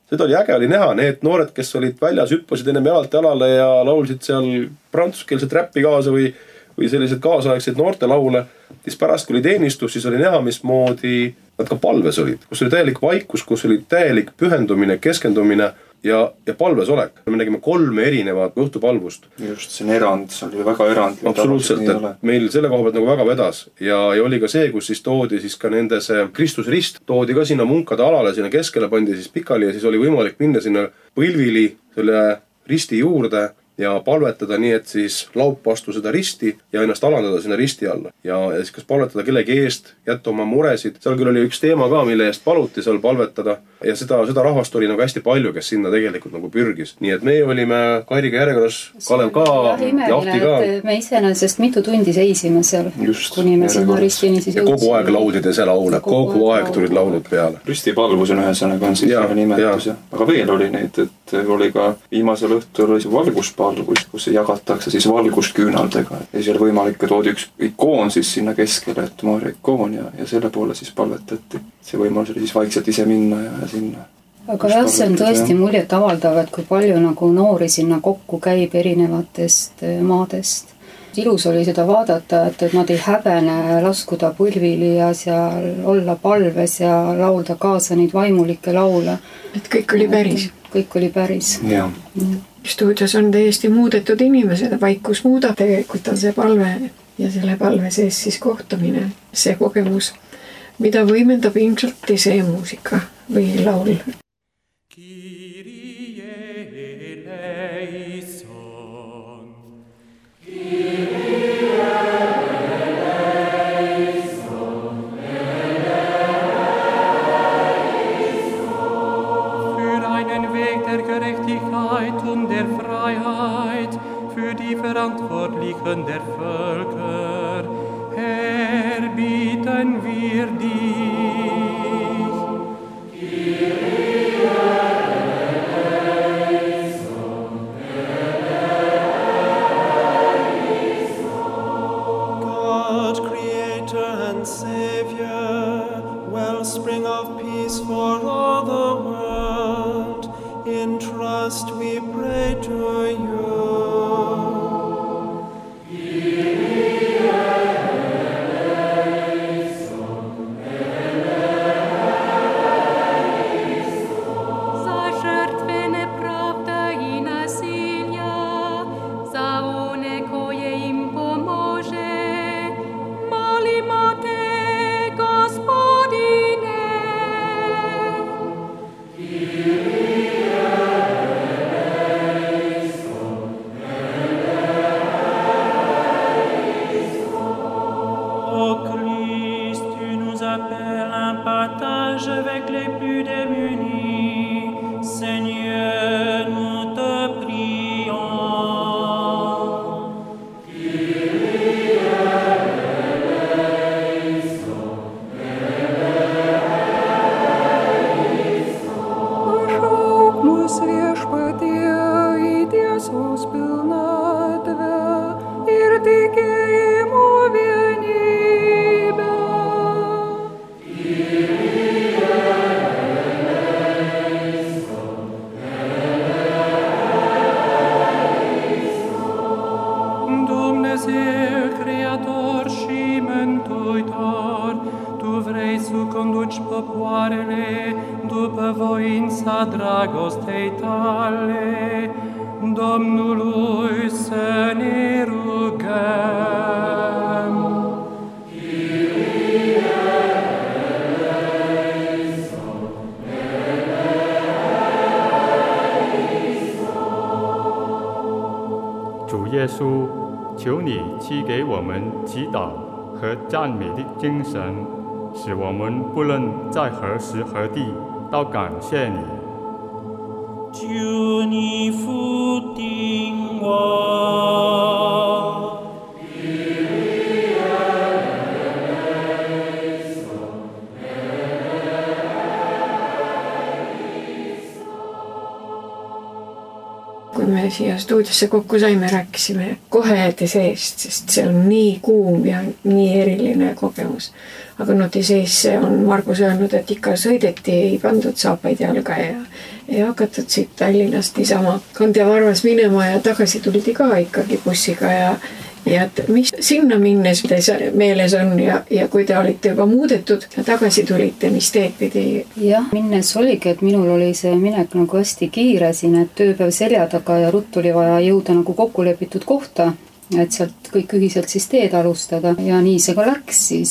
seda oli äge oli näha, need noored, kes olid väljas, hüppasid ennem jalalt jalale ja laulsid seal prantsuskeelset räppi kaasa või, või sellised kaasaegseid noortelaule. Siis pärast, kui oli teenistus, siis oli näha, mismoodi nad ka palves olid, kus oli täielik vaikus, kus oli täielik pühendumine, keskendumine ja, ja palvesolek. Me nägime kolme erinevat õhtupalvust. Just, see on erand, see oli väga erand. Absoluutselt, et meil selle koha pealt nagu väga vedas. Ja, ja oli ka see, kus siis toodi siis ka nende see Kristus rist, toodi ka sinna munkade alale, sinna keskele pandi siis pikali ja siis oli võimalik minna sinna põlvili selle risti juurde ja palvetada nii, et siis laup vastu seda risti ja ennast alandada sinna risti alla. Ja, ja siis kas palvetada kellegi eest, jätta oma muresid. Seal küll oli üks teema ka, mille eest paluti seal palvetada. Ja seda, seda rahvast oli nagu hästi palju, kes sinna tegelikult nagu pürgis. Nii et meie olime Kairiga järjekorras, Kalev ka, Jahti ka. Me iseenesest mitu tundi seisime seal, just, kuni me sinna ristini siis jõudsime. Kogu aeg laulid ja see laule, kogu, kogu aeg tulid laulud peale. Ristipalvus on ühesõnaga on siis ja, nimetus. Ja. Aga veel oli neid, et oli ka viimasel õhtul oli valguspalvus, kus jagatakse siis valgust küünaldega. Ja seal võimalik, et toodi üks ikoon siis sinna keskele, et Maarja ikoon ja, ja selle poole siis palvetati. See võimalus oli siis vaikselt ise minna ja, ja sinna. Aga jah, see on tõesti muljet avaldav, et kui palju nagu noori sinna kokku käib erinevatest maadest. Ilus oli seda vaadata, et, et nad ei häbene laskuda põlvili ja seal olla palves ja laulda kaasa neid vaimulikke laule. Et kõik oli päris. Kõik oli päris. Ja. Stuudios on täiesti muudetud inimesed, vaikus muudab. Tegelikult on see palve ja selle palve sees siis kohtumine, see kogemus, mida võimendab ilmselt see muusika või laul. Verantwortlichen der Völker, Herr, bitten wir dich. Kyrie eleison, eleison. God, Creator and Savior, wellspring of peace for all the world, in trust we pray to you. Dragostei tale, Domnului să ne rugăm. Kyrie eleison, eleison. 主耶稣，求你赐给我们祈祷和赞美的精神，使我们不论在何时何地都感谢你。 求你复听我。 Kui me siia stuudiosse kokku saime, rääkisime Kohetiseest, sest see on nii kuum ja nii eriline kogemus. Aga Notiseesse on Margus öelnud, et ikka sõideti, ei pandud saapaid jalga ja ei hakatud siit Tallinnast niisama Kandja Varvas minema ja tagasi tuldi ka ikkagi bussiga ja ja et mis sinna minnes meeles on ja, ja kui te olite juba muudetud ja tagasi tulite, mis teed pidi? Jah, minnes oligi, et minul oli see minek nagu hästi kiire siin, et tööpäev selja taga ja ruttu oli vaja jõuda nagu kokkulepitud kohta, et sealt kõik ühiselt siis teed alustada ja nii see ka läks siis.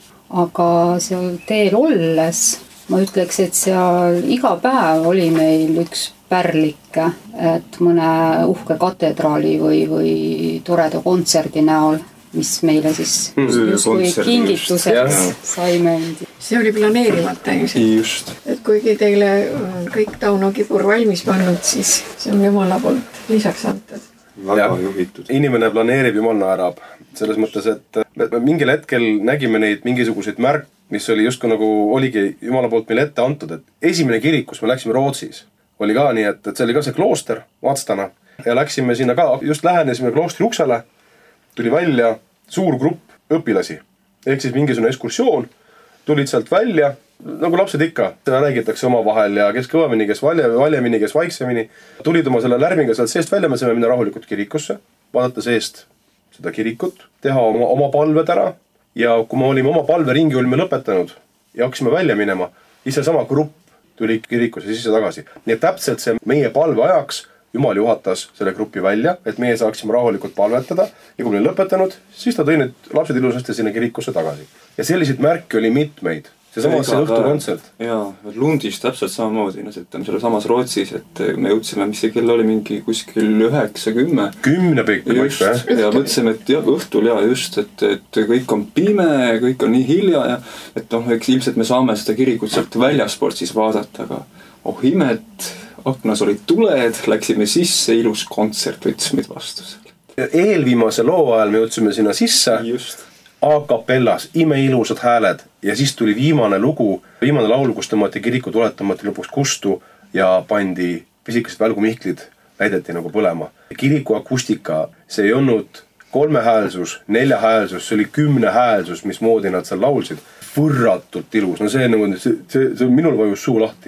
Aga seal teel olles ma ütleks, et seal iga päev oli meil üks pärlikke, et mõne uhke katedraali või, või toreda kontserdi näol, mis meile siis justkui kingituseks saime. See oli planeerimata just. Et kuigi teile on kõik Tauno Kibur valmis pannud, siis see on Jumala poolt lisaks antud. Väga juhitud. Inimene planeerib, Jumal naerab. Selles mõttes, et me mingil hetkel nägime neid mingisuguseid märk, mis oli justkui nagu oligi Jumala poolt meile ette antud, et esimene kirik, kus me läksime Rootsis, oli ka nii, et, et see oli ka see klooster Vatstana ja läksime sinna ka, just lähenesime kloostri uksele, tuli välja suur grupp õpilasi, ehk siis mingisugune ekskursioon, tulid sealt välja, nagu lapsed ikka, seda räägitakse oma vahel ja kes kõvemini, kes valjemini, kes vaiksemini, tulid oma selle lärmiga sealt seest välja, me saime minna rahulikult kirikusse, vaadata seest seda kirikut, teha oma, oma palved ära ja kui me olime oma palveringi, olime lõpetanud ja hakkasime välja minema, siis sama grupp tuli kirikusse sisse tagasi. Nii et täpselt see meie palve ajaks Jumal juhatas selle grupi välja, et meie saaksime rahulikult palvetada ja kui me olime lõpetanud, siis ta tõi need lapsed ilusasti sinna kirikusse tagasi. Ja selliseid märke oli mitmeid. See samas see õhtukontsert. Jaa, Lundis täpselt samamoodi, no ütleme selle samas Rootsis, et me jõudsime, mis see kell oli mingi kuskil üheksa kümme. Kümne pikku paika, jah? Ja mõtlesime, et jah, õhtul ja just, et, et kõik on pime, kõik on nii hilja ja et noh, eks ilmselt me saame seda kirikut sealt väljaspoolt siis vaadata, aga oh imet, aknas olid tuled, läksime sisse, ilus kontsert võttis meid vastu. Eelviimase loo ajal me jõudsime sinna sisse. Just. A capellas, imeilusad hääled ja siis tuli viimane lugu, viimane laul, kus tõmmati kiriku tuled, tõmmati lõpuks kustu ja pandi pisikesed välgumihklid, läideti nagu põlema. Kiriku akustika, see ei olnud kolmehäälsus, neljahäälsus, see oli kümnehäälsus, mismoodi nad seal laulsid. Võrratult ilus, no see, nagu, see, see, see minul vajus suu lahti.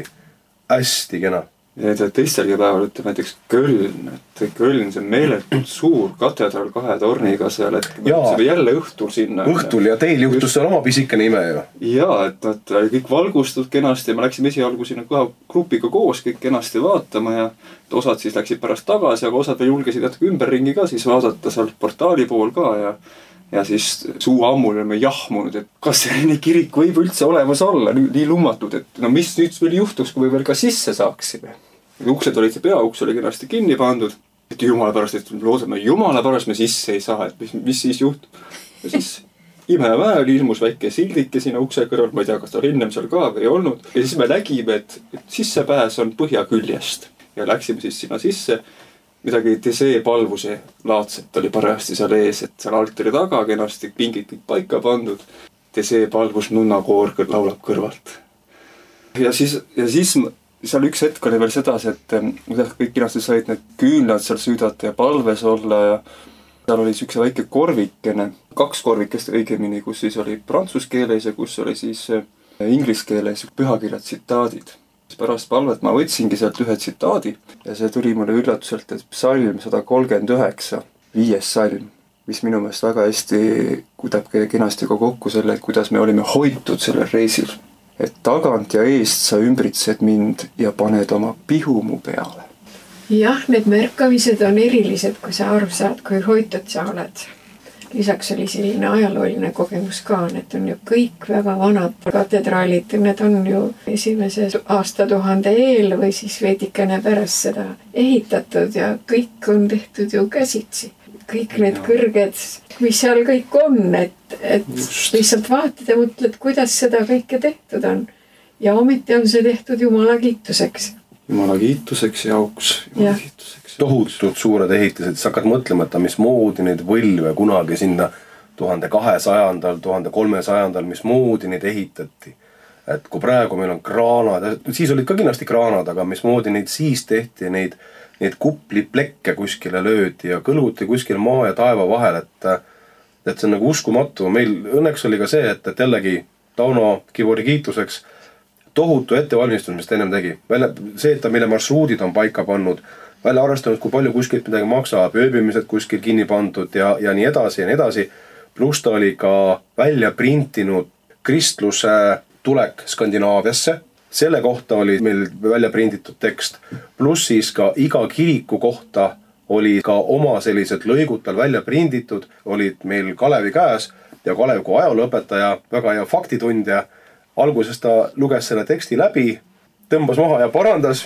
Hästi kena. Ja teistelgi päeval ütleb näiteks Köln, et Köln see meeletult suur katedraal kahe torniga seal, et see jälle õhtul sinna. Õhtul ja teil juhtus seal oma pisikene ime ju. Jaa, et nad kõik valgustud kenasti ja me läksime esialgu sinna kohe grupiga koos kõik kenasti vaatama ja osad siis läksid pärast tagasi, aga osad veel julgesid jätke ümberringi ka siis vaadata seal portaali pool ka ja ja siis suu ammul oleme jahmunud, et kas selline kirik võib üldse olemas olla, nii lummatud, et no mis nüüd veel juhtuks, kui me veel ka sisse saaksime. Uksed olid, see peauks oli kenasti kinni pandud, et jumala pärast, et loodame jumala pärast me sisse ei saa, et mis, mis siis juhtub. Ja siis imeväel ilmus väike sildike sinna ukse kõrval, ma ei tea, kas ta rinnem seal ka või ei olnud. Ja siis me nägime, et, et sissepääs on põhjaküljest ja läksime siis sinna sisse. Midagi desee palvuse laadset oli parajasti seal ees, et seal altari taga kenasti pingid kõik paika pandud. Desee palvus nunnakoor laulab kõrvalt. Ja siis, ja siis seal üks hetk oli veel sedasi, et kõik kenasti said need küünlad seal süüdata ja palves olla ja seal oli üks väike korvikene, kaks korvikest õigemini, kus siis oli prantsus keeles ja kus oli siis inglis keeles pühakirjad tsitaadid. Pärast palvet ma võtsingi sealt ühe tsitaadi ja see tuli mulle üllatuselt, et psalm sada kolmkümmend üheksa, viies salm, mis minu meelest väga hästi kudab kenasti ka kokku selle, et kuidas me olime hoitud sellel reisil. Et tagant ja eest sa ümbritsed mind ja paned oma pihu mu peale. Jah, need märkamised on erilised, kui sa aru saad, kui hoitud sa oled. Lisaks oli selline ajalooline kogemus ka, need on ju kõik väga vanad katedraalid, need on ju esimese aastatuhande eel või siis veidikene pärast seda ehitatud ja kõik on tehtud ju käsitsi. Kõik need kõrged, mis seal kõik on, et, et lihtsalt vaatad ja mõtled, kuidas seda kõike tehtud on. Ja ometi on see tehtud Jumala kiituseks. Jumala kiituseks ja auks. Jumala ja. Kiituseks. Tohutud suured ehitised, siis hakkad mõtlema, et mismoodi neid võlve kunagi sinna tuhande kahesajandal, tuhande kolmesajandal, mismoodi neid ehitati. Et kui praegu meil on kraanad, siis olid ka kindlasti kraanad, aga mismoodi neid siis tehti, neid, neid kupliplekke kuskile löödi ja kõluti kuskil maa ja taeva vahel, et, et see on nagu uskumatu. Meil õnneks oli ka see, et, et jällegi Tauno Kiburi kiituseks tohutu ettevalmistus, mis ta ennem tegi. Välja, see, et ta meile marsruudid on paika pannud, välja arvestanud, kui palju kuskilt midagi maksab, ööbimised kuskil kinni pandud ja, ja nii edasi ja nii edasi. Plus ta oli ka välja printinud kristluse tulek Skandinaaviasse. Selle kohta oli meil välja printitud tekst. Plus siis ka iga kiriku kohta oli ka oma sellised lõigud tal välja printitud, olid meil Kalevi käes ja Kalev kui ajalooõpetaja, väga hea faktitundja. Alguses ta luges selle teksti läbi, tõmbas maha ja parandas,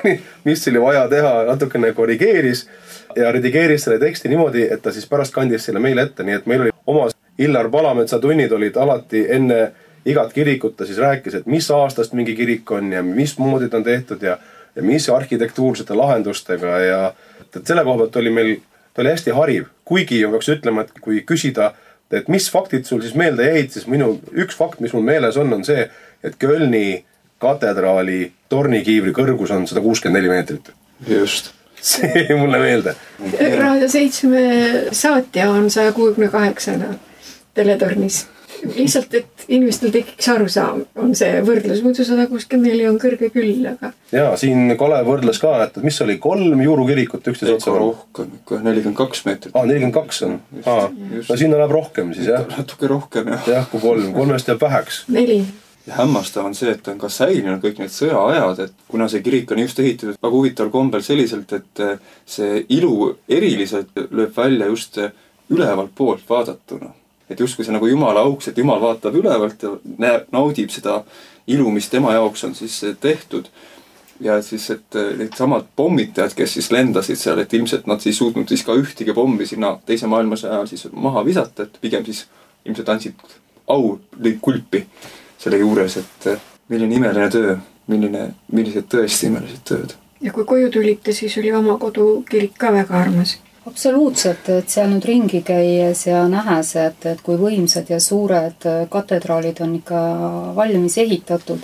mis oli vaja teha, natukene korrigeeris ja redigeeris selle teksti niimoodi, et ta siis pärast kandis selle meile ette. Nii et meil oli oma Illar Palametsa tunnid olid alati enne igat kirikut, ta siis rääkis, et mis aastast mingi kirik on ja mis moodi ta on tehtud ja, ja mis arhitektuursete lahendustega ja et selle koha pealt oli meil, ta oli hästi hariv. Kuigi peaks ütlema, et kui küsida, et mis faktid sul siis meelde jäid, siis minu üks fakt, mis mul meeles on, on see, et Kölni katedraali tornikiivri kõrgus on sada kuuskümmend neli meetrit. Just. See ei mulle meelde. Raadio seitsme saatja on saja kuuekümne kaheksana teletornis. Lihtsalt, et inimestel tekiks aru saam, on see võrdlus. Muidu sada kuuskümmend neli on kõrge küll, aga... Jaa, siin Kalev võrdles ka, et mis oli kolm juurukirikut üksteise otsa. Rohkem, nelikümmend kaks meetrit. Aa, nelikümmend kaks on. Aa, no sinna läheb rohkem siis, jah? Natuke rohkem, jah. Jah, kui kolm. Kolmest jääb väheks. Neli. Ja hämmastav on see, et on ka säilinud kõik need sõjaajad, et kuna see kirik on just ehitatud väga huvitaval kombel selliselt, et see ilu eriliselt lööb välja just ülevalt poolt vaadatuna. Et justkui see nagu Jumala auks, et Jumal vaatab ülevalt ja näeb, naudib seda ilu, mis tema jaoks on siis tehtud. Ja et siis, et need samad pommitajad, kes siis lendasid seal, et ilmselt nad siis suutnud siis ka ühtigi pommi sinna teise maailmasõja ajal siis maha visata, et pigem siis ilmselt andsid au lõid kulpi selle juures, et milline imeline töö, milline, millised tõesti imelised tööd. Ja kui koju tulite, siis oli oma kodukirik ka väga armas. Absoluutselt, et seal nüüd ringi käies ja nähes, et, et kui võimsad ja suured katedraalid on ikka valmis ehitatud,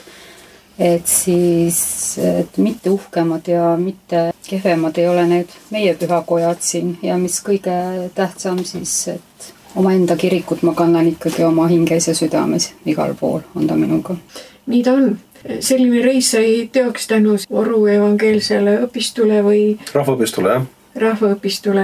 et siis et mitte uhkemad ja mitte kehvemad ei ole need meie pühakojad siin ja mis kõige tähtsam siis, et omaenda kirikut ma kannan ikkagi oma hinges ja südames igal pool on ta minuga. Nii ta on. Selline reis sai teoks tänu Oru evangeelsele õpistule või... Rahvaõpistule, jah. rahvaõpistule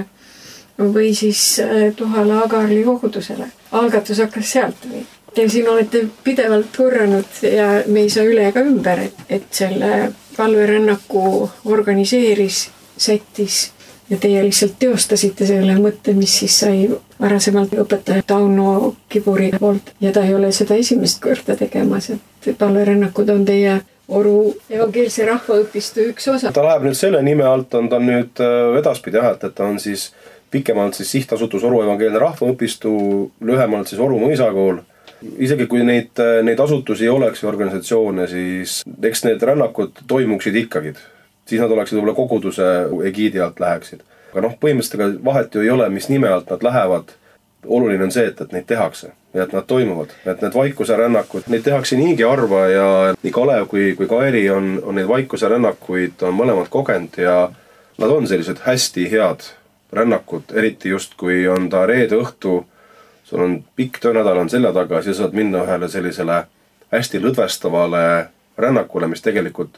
või siis Tuhala Agarli kogudusele. Algatus hakkas sealt või? Te siin olete pidevalt korranud ja me ei saa üle ega ümber, et, et selle palverännaku organiseeris, sättis ja teie lihtsalt teostasite selle mõtte, mis siis sai varasemalt õpetaja Tauno Kiburi poolt ja ta ei ole seda esimest korda tegemas, et palverännakud on teie Oru evangeelse rahvaõpistu üks osa. Ta läheb nüüd selle nime alt, on ta nüüd edaspidi jah, et ta on siis pikemalt siis sihtasutus Oru evangeelne rahvaõpistu, lühemalt siis Oru mõisakool. Isegi kui neid, neid asutusi ei oleks ja organisatsioone, siis eks need rännakud toimuksid ikkagid. Siis nad oleksid võib-olla koguduse egiidi alt läheksid. Aga noh, põhimõtteliselt vahet ju ei ole, mis nime alt nad lähevad. Oluline on see, et, et neid tehakse ja et nad toimuvad. Et need vaikuse rännakud, neid tehakse niigi arva ja nii Kalev kui, kui Kaeri on, on neid vaikuse rännakuid on mõlemad kogend ja nad on sellised hästi head rännakud, eriti just kui on ta reede õhtu, sul on pikk töönädal on selja taga, siis saad minna ühele sellisele hästi lõdvestavale rännakule, mis tegelikult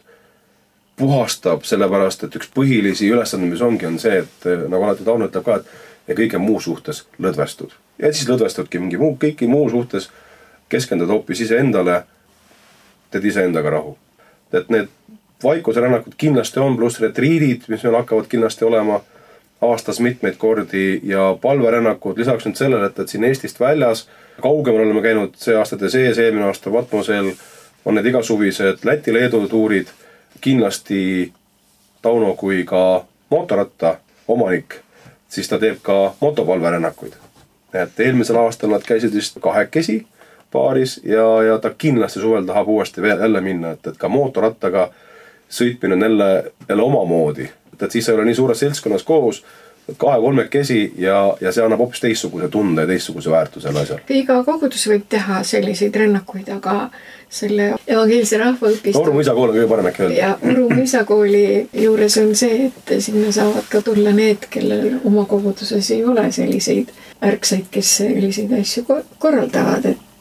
puhastab sellepärast, et üks põhilisi ülesanded, mis ongi, on see, et nagu alati Tauno ütleb ka, et ja kõige muu suhtes lõdvestud. Ja siis lõdvestudki mingi muu, kõiki muu suhtes keskendud hoopis ise endale, teed ise endaga rahu. Et need vaikuse rännakud kindlasti on, pluss retriidid, mis meil hakkavad kindlasti olema aastas mitmeid kordi ja palverännakud. Lisaks nüüd sellele, et, et siin Eestist väljas, kaugemal oleme käinud see aastate sees, eelmine aasta Vatmosel, on need igasuvised Läti-Leedu tuurid, kindlasti Tauno kui ka motoratta omanik, siis ta teeb ka motopalverännakuid. Et eelmisel aastal nad käisid vist kahekesi paaris ja, ja ta kindlasti suvel tahab uuesti veel jälle minna, et, et ka mootorattaga sõitmine on jälle, jälle oma moodi. Et, et siis ei ole nii suures seltskonnas koos, kahe-kolmekesi ja, ja see annab hoopis teistsuguse tunde ja teistsuguse väärtusele asjal. Iga kogudus võib teha selliseid rännakuid, aga selle evangeelse rahvaõpistu... Oru mõisakool on kõige parem äkki öelda. Ja Oru mõisakooli juures on see, et sinna saavad ka tulla need, kellel oma koguduses ei ole selliseid ärksaid, kes selliseid asju korraldavad, et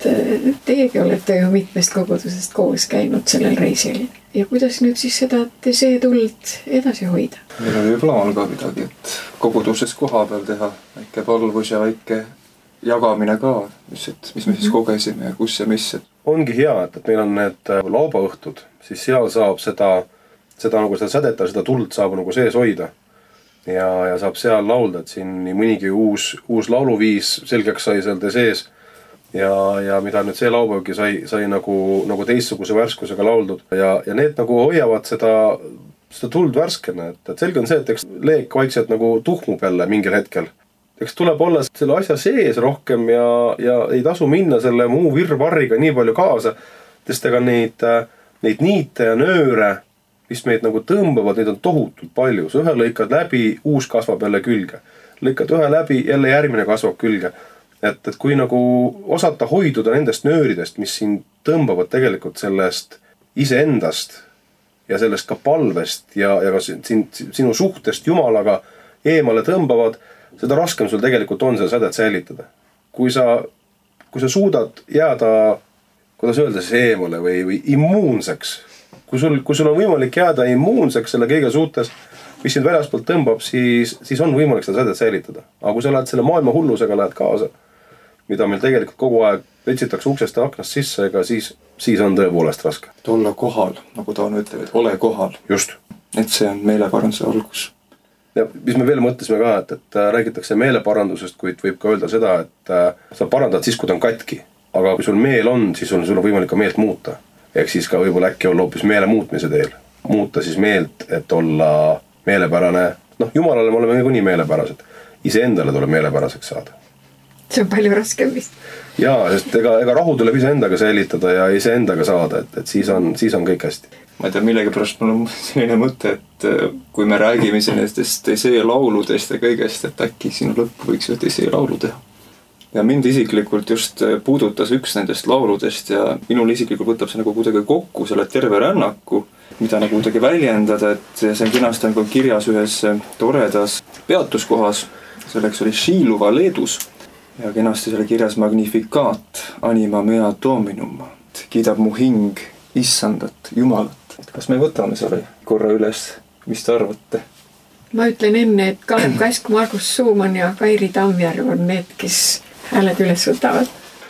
teiegi olete ju mitmest kogudusest koos käinud sellel reisil. Ja kuidas nüüd siis seda see tuld edasi hoida? Meil oli plaan ka midagi, et koguduses koha peal teha väike palvus ja väike jagamine ka, mis, et, mis me siis kogesime ja kus ja mis. Et... Ongi hea, et, et meil on need laubaõhtud, siis seal saab seda, seda, nagu seda sädeta, seda tuld saab nagu sees hoida. Ja, ja saab seal laulda, et siin nii mõnigi uus, uus lauluviis selgeks sai seal sees. Ja, ja mida nüüd see laupäevgi sai, sai nagu, nagu teistsuguse värskusega lauldud. Ja, ja need nagu hoiavad seda, seda tuld värskena. Et, et selge on see, et eks leek vaikselt nagu tuhmub jälle mingil hetkel. Eks tuleb olla selle asja sees rohkem ja, ja ei tasu minna selle muu virvarriga nii palju kaasa. Sest ega neid, neid niite ja nööre, mis meid nagu tõmbavad, neid on tohutult palju. Sa ühe lõikad läbi, uus kasvab jälle külge. Lõikad ühe läbi, jälle järgmine kasvab külge. Et, et kui nagu osata hoiduda nendest nööridest, mis siin tõmbavad tegelikult sellest iseendast ja sellest ka palvest ja, ja ka siin, sinu suhtest Jumalaga eemale tõmbavad, seda raskem sul tegelikult on seda sädet säilitada. Kui sa, kui sa suudad jääda, kuidas öelda siis eemale või, või immuunseks, kui sul, kui sul on võimalik jääda immuunseks selle kõige suhtes, mis sind väljaspoolt tõmbab, siis, siis on võimalik seda sädet säilitada. Aga kui sa lähed selle maailma hullusega lähed kaasa, mida meil tegelikult kogu aeg vetsitakse uksest ja aknast sisse, ega siis, siis on tõepoolest raske. Et olla kohal, nagu ta on ütleb, et ole kohal. Just. Et see on meeleparanduse algus. Ja mis me veel mõtlesime ka, et, et räägitakse meeleparandusest, kuid võib ka öelda seda, et sa parandad siis, kui ta on katki. Aga kui sul meel on, siis on, sul on võimalik ka meelt muuta. Ehk siis ka võib-olla äkki olla hoopis meele muutmise teel. Muuta siis meelt, et olla meelepärane. Noh, Jumalale me oleme nii meelepärased. Ise endale tuleb meelepäraseks saada. See on palju raskem vist. Jaa, sest ega, ega rahu tuleb ise endaga säilitada ja ise endaga saada, et, et siis, on, siis on kõik hästi. Ma ei tea, millegi pärast mul on selline mõte, et kui me räägime sellistest teisee lauludest ja kõigest, et äkki sinu lõppu võiks ju teisee laulu teha. Ja mind isiklikult just puudutas üks nendest lauludest ja minul isiklikult võtab see nagu kuidagi kokku selle terve rännaku, mida nagu kuidagi väljendada, et see on kenasti nagu kirjas ühes toredas peatuskohas, selleks oli Šiiluva Leedus. Ja kenasti selle kirjas Magnificat, anima mea dominum, kiidab mu hing issandat, Jumalat. Kas me võtame selle korra üles, mis te arvate? Ma ütlen enne, et Kalev Kask, Margus Suumann ja Kairi Tammjärv on need, kes hääled üles võtavad.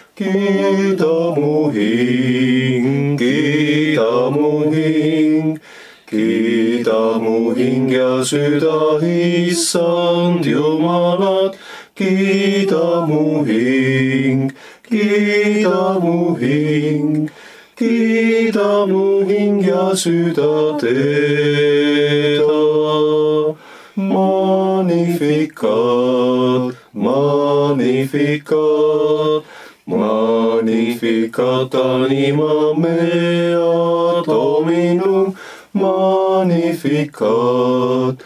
Kiida mu hing, kiida mu hing, kiida mu hing ja süda issand Jumalat. Kiida mu hing, kiida mu hing, kiida mu hing ja süda teda. Magnificat, magnificat, magnificat anima mea dominum, magnificat,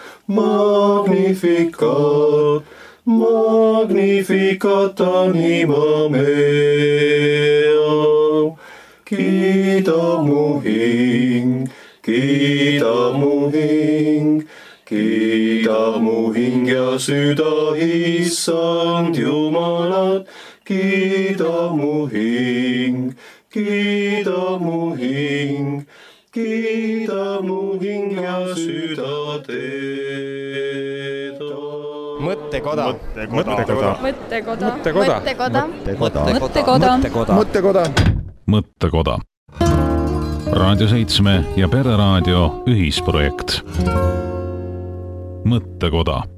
magnificat. Magnificat anima mea. Kiida mu hing, kiida mu hing, kiida mu hing ja süda issand Jumalat. Kiida mu hing, kiida mu hing, kiida mu hing ja süda teda. Mõttekoda. Mõttekoda. Mõttekoda. Mõttekoda. Mõttekoda. Mõttekoda. Mõttekoda. Raadio seitsme ja Pereraadio ühisprojekt. Mõttekoda.